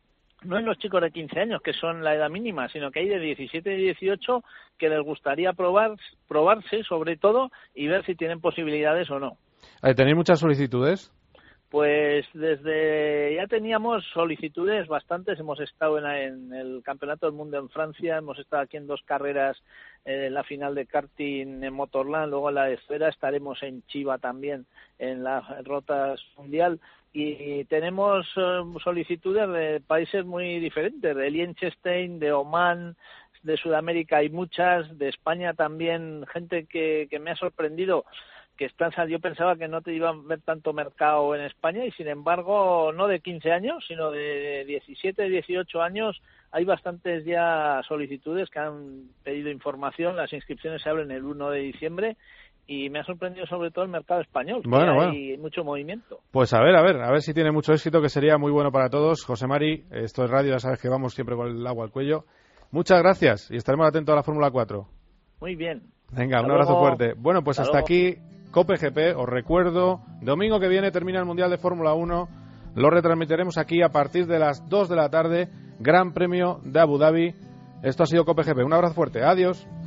no en los chicos de quince años, que son la edad mínima, sino que hay de diecisiete y dieciocho que les gustaría probar, probarse sobre todo y ver si tienen posibilidades o no. ¿Tenéis muchas solicitudes? Pues desde ya teníamos solicitudes bastantes, hemos estado en, en el Campeonato del Mundo en Francia, hemos estado aquí en dos carreras, eh, en la final de karting en Motorland, luego en la de esfera, estaremos en Chiva también en la Rotas Mundial y tenemos eh, solicitudes de países muy diferentes, de Liechtenstein, de Omán, de Sudamérica hay muchas, de España también, gente que, que me ha sorprendido, que están, yo pensaba que no te iban a ver tanto mercado en España y sin embargo no de quince años sino de diecisiete, dieciocho años hay bastantes ya solicitudes que han pedido información. Las inscripciones se abren el uno de diciembre y me ha sorprendido sobre todo el mercado español, bueno, que bueno. hay mucho movimiento. Pues a ver, a ver, a ver si tiene mucho éxito, que sería muy bueno para todos. José Mari, esto es radio, ya sabes que vamos siempre con el agua al cuello. Muchas gracias y estaremos atentos a la Fórmula cuatro. Muy bien. Venga, hasta un abrazo luego. fuerte. Bueno, pues hasta, hasta aquí Cope G P, os recuerdo, domingo que viene termina el Mundial de Fórmula uno, lo retransmitiremos aquí a partir de las dos de la tarde, Gran Premio de Abu Dhabi. Esto ha sido Cope G P, un abrazo fuerte, adiós.